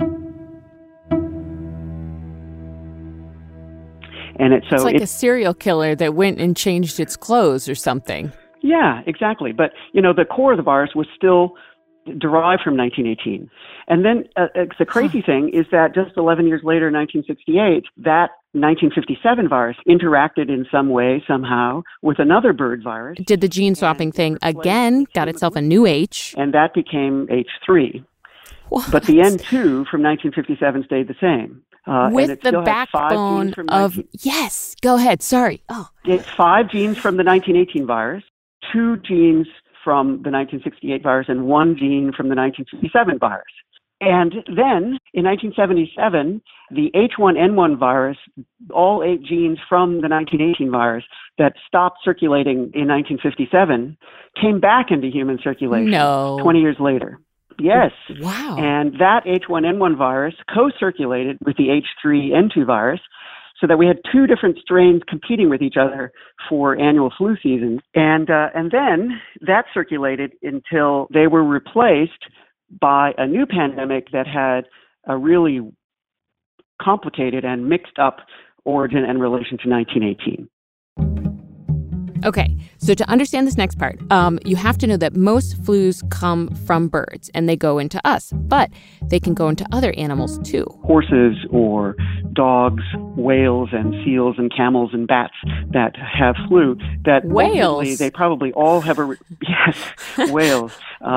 And it's like a serial killer that went and changed its clothes or something. Yeah, exactly. But, the core of the virus was still derived from 1918. And then the crazy thing is that just 11 years later, 1968, that 1957 virus interacted in some way, somehow, with another bird virus. Did the gene swapping thing again, got itself a new H. And that became H3. What? But the N2 from 1957 stayed the same. With the backbone of... Yes, go ahead. Sorry. Oh. It's 5 genes from the 1918 virus, 2 genes from the 1968 virus, and 1 gene from the 1957 virus. And then, in 1977, the H1N1 virus, all 8 genes from the 1918 virus that stopped circulating in 1957, came back into human circulation 20 years later. Yes. Wow. And that H1N1 virus co-circulated with the H3N2 virus, so that we had 2 different strains competing with each other for annual flu season. And then that circulated until they were replaced by a new pandemic that had a really complicated and mixed up origin and relation to 1918. Okay, so to understand this next part, you have to know that most flus come from birds and they go into us, but they can go into other animals too. Horses or dogs, whales and seals and camels and bats that have flu. That whales? They probably all have a... Yes, whales.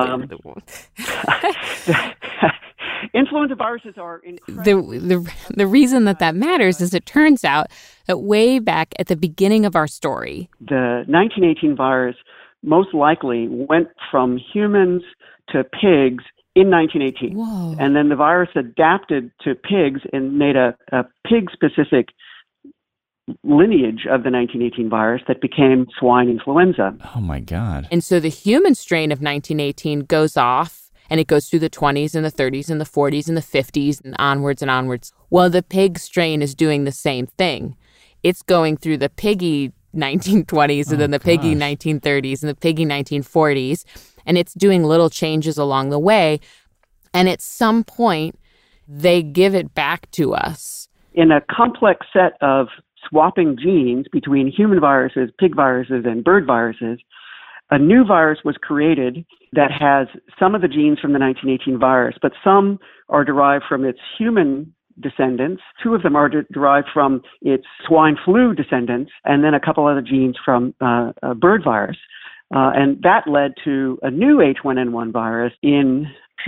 Influenza viruses are the reason that matters is it turns out that way back at the beginning of our story, the 1918 virus most likely went from humans to pigs in 1918. Whoa. And then the virus adapted to pigs and made a pig-specific lineage of the 1918 virus that became swine influenza. Oh, my God. And so the human strain of 1918 goes off, and it goes through the 20s and the 30s and the 40s and the 50s and onwards and onwards. Well, the pig strain is doing the same thing. It's going through the piggy 1920s and then the piggy 1930s and the piggy 1940s. And it's doing little changes along the way. And at some point, they give it back to us. In a complex set of swapping genes between human viruses, pig viruses, and bird viruses, a new virus was created that has some of the genes from the 1918 virus, but some are derived from its human descendants. 2 of them are derived from its swine flu descendants, and then a couple other genes from a bird virus. And that led to a new H1N1 virus in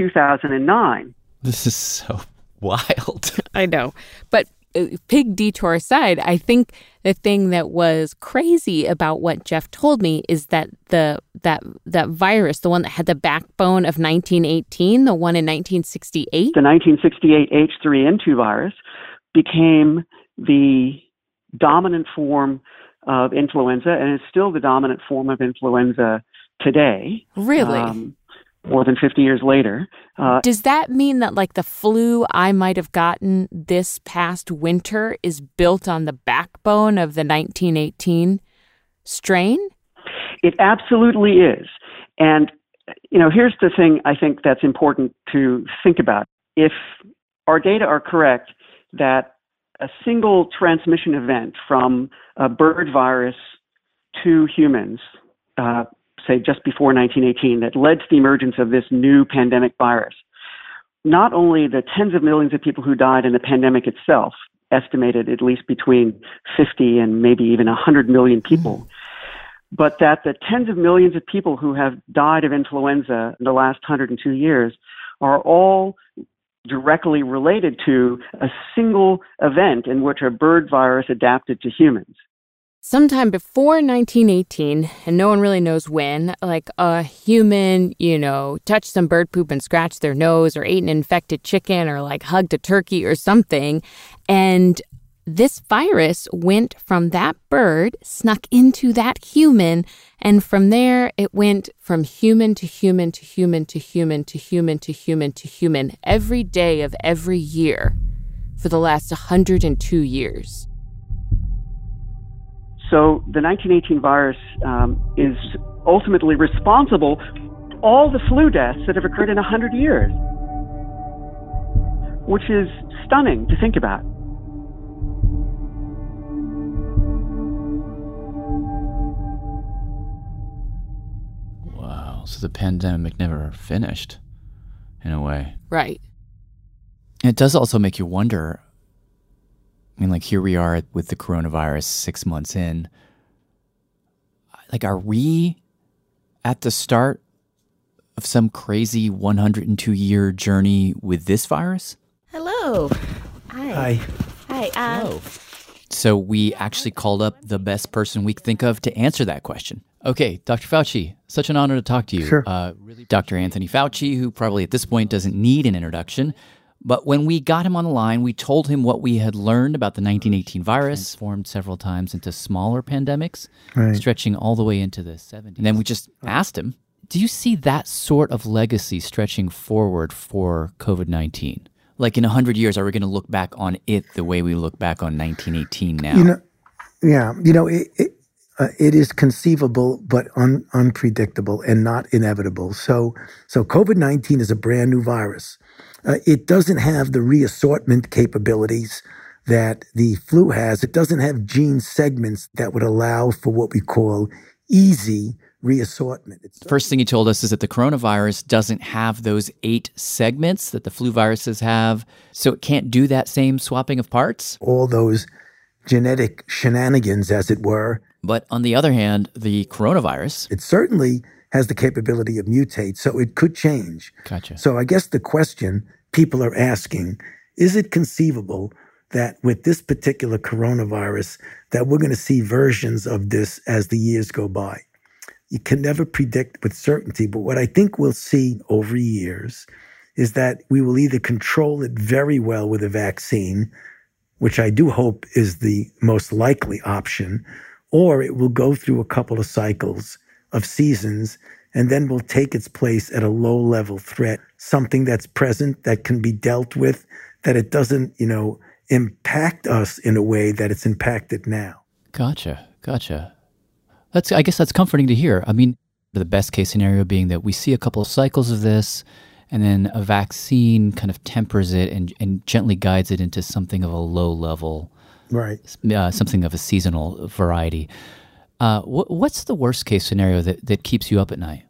2009. This is so wild. I know. But pig detour aside, I think the thing that was crazy about what Jeff told me is that that virus, the one that had the backbone of 1918, the one in 1968. The 1968 H3N2 virus became the dominant form of influenza and is still the dominant form of influenza today. Really? More than 50 years later. Does that mean that like the flu I might have gotten this past winter is built on the backbone of the 1918 strain? It absolutely is. And, you know, here's the thing I think that's important to think about. If our data are correct that a single transmission event from a bird virus to humans, say just before 1918, that led to the emergence of this new pandemic virus. Not only the tens of millions of people who died in the pandemic itself, estimated at least between 50 and maybe even 100 million people, but that the tens of millions of people who have died of influenza in the last 102 years are all directly related to a single event in which a bird virus adapted to humans. Sometime before 1918, and no one really knows when, like a human, touched some bird poop and scratched their nose or ate an infected chicken or like hugged a turkey or something. And this virus went from that bird, snuck into that human, and from there it went from human to human to human to human to human to human to human every day of every year for the last 102 years. So the 1918 virus is ultimately responsible for all the flu deaths that have occurred in 100 years, which is stunning to think about. Wow. So the pandemic never finished, in a way. Right. It does also make you wonder. I mean, like, here we are with the coronavirus 6 months in. Like, are we at the start of some crazy 102-year journey with this virus? Hello. Hi. Hi. Hello. So we actually called up the best person we could think of to answer that question. Okay, Dr. Fauci, such an honor to talk to you. Sure. Dr. Anthony Fauci, who probably at this point doesn't need an introduction. But when we got him on the line, we told him what we had learned about the 1918 virus, transformed several times into smaller pandemics, stretching all the way into the 70s. And then we just asked him, do you see that sort of legacy stretching forward for COVID-19? Like in 100 years, are we going to look back on it the way we look back on 1918 now? it is conceivable but unpredictable and not inevitable. So COVID-19 is a brand new virus. It doesn't have the reassortment capabilities that the flu has. It doesn't have gene segments that would allow for what we call easy reassortment. First thing he told us is that the coronavirus doesn't have those 8 segments that the flu viruses have, so it can't do that same swapping of parts. All those genetic shenanigans, as it were. But on the other hand, the coronavirus... It certainly has the capability of mutate, so it could change. Gotcha. So I guess the question people are asking, is it conceivable that with this particular coronavirus, that we're going to see versions of this as the years go by? You can never predict with certainty, but what I think we'll see over years is that we will either control it very well with a vaccine, which I do hope is the most likely option, or it will go through a couple of cycles of seasons and then will take its place at a low-level threat, something that's present, that can be dealt with, that it doesn't, impact us in a way that it's impacted now. Gotcha. I guess that's comforting to hear. I mean, the best case scenario being that we see a couple of cycles of this, and then a vaccine kind of tempers it and gently guides it into something of a low level, right? Something of a seasonal variety. What's the worst case scenario that keeps you up at night?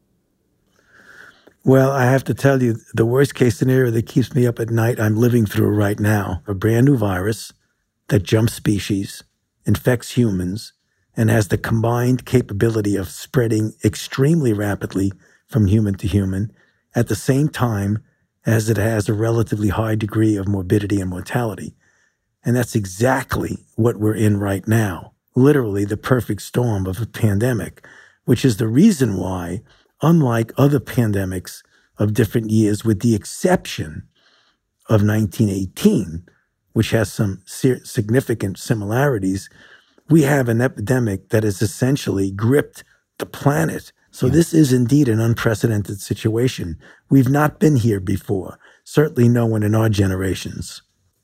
Well, I have to tell you, the worst case scenario that keeps me up at night, I'm living through right now. A brand new virus that jumps species, infects humans, and has the combined capability of spreading extremely rapidly from human to human, at the same time as it has a relatively high degree of morbidity and mortality. And that's exactly what we're in right now. Literally the perfect storm of a pandemic, which is the reason why, unlike other pandemics of different years, with the exception of 1918, which has some significant similarities, we have an epidemic that has essentially gripped the planet. So this is indeed an unprecedented situation. We've not been here before, certainly no one in our generations.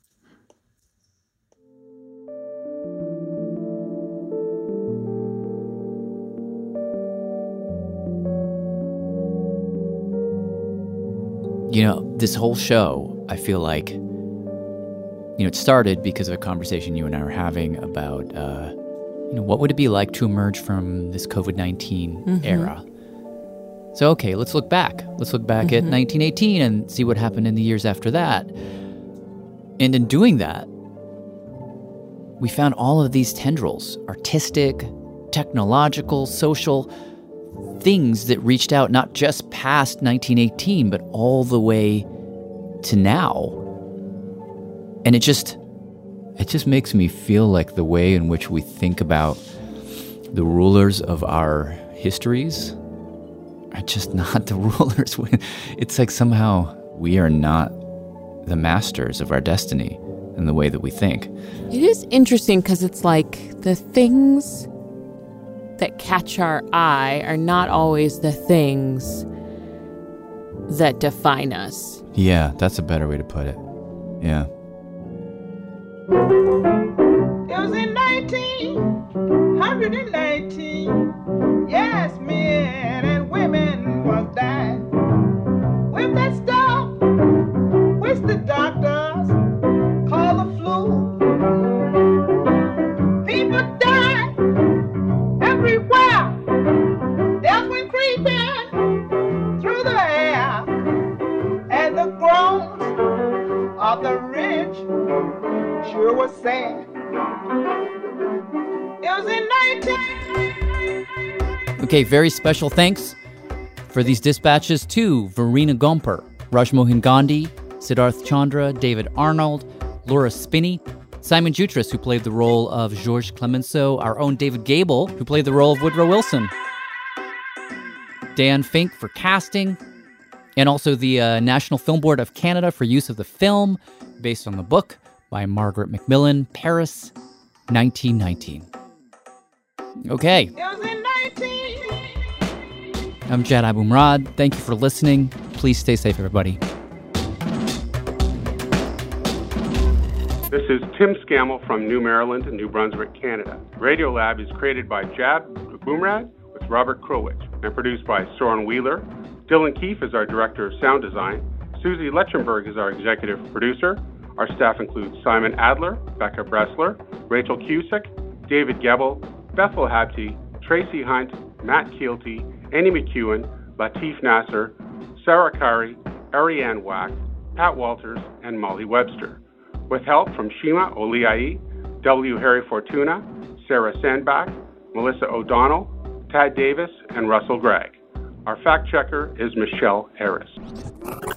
This whole show, I feel like, it started because of a conversation you and I were having about, what would it be like to emerge from this COVID-19 era? So, okay, let's look back. Let's look back at 1918 and see what happened in the years after that. And in doing that, we found all of these tendrils, artistic, technological, social things that reached out not just past 1918, but all the way to now. And it just makes me feel like the way in which we think about the rulers of our histories are just not the rulers. It's like somehow we are not the masters of our destiny in the way that we think. It is interesting because it's like the things that catch our eye are not always the things that define us. Yeah, that's a better way to put it. Yeah. It was in 1919. Yes, men and women was dying. With that stuff, which the doctors call the flu. People died everywhere. Death went creeping through the air. And the groans of the rich sure was sad. It was in 19... Okay, very special thanks for these dispatches to Verena Gomper, Rajmohan Gandhi, Siddharth Chandra, David Arnold, Laura Spinney, Simon Jutras, who played the role of Georges Clemenceau, our own David Gable, who played the role of Woodrow Wilson, Dan Fink for casting, and also the National Film Board of Canada for use of the film based on the book by Margaret Macmillan, Paris, 1919. Okay. I'm Jad Abumrad. Thank you for listening. Please stay safe, everybody. This is Tim Scammell from New Maryland and New Brunswick, Canada. Radiolab is created by Jad Boomrad with Robert Krulwich and produced by Soren Wheeler. Dylan Keefe is our Director of Sound Design. Susie Letchenberg is our Executive Producer. Our staff includes Simon Adler, Becca Bressler, Rachel Cusick, David Gebel, Bethel Habte, Tracy Hunt, Matt Keelty, Annie McEwen, Latif Nasser, Sarah Kari, Ariane Wack, Pat Walters, and Molly Webster. With help from Shima Oliai, W. Harry Fortuna, Sarah Sandbach, Melissa O'Donnell, Tad Davis, and Russell Gregg. Our fact checker is Michelle Harris.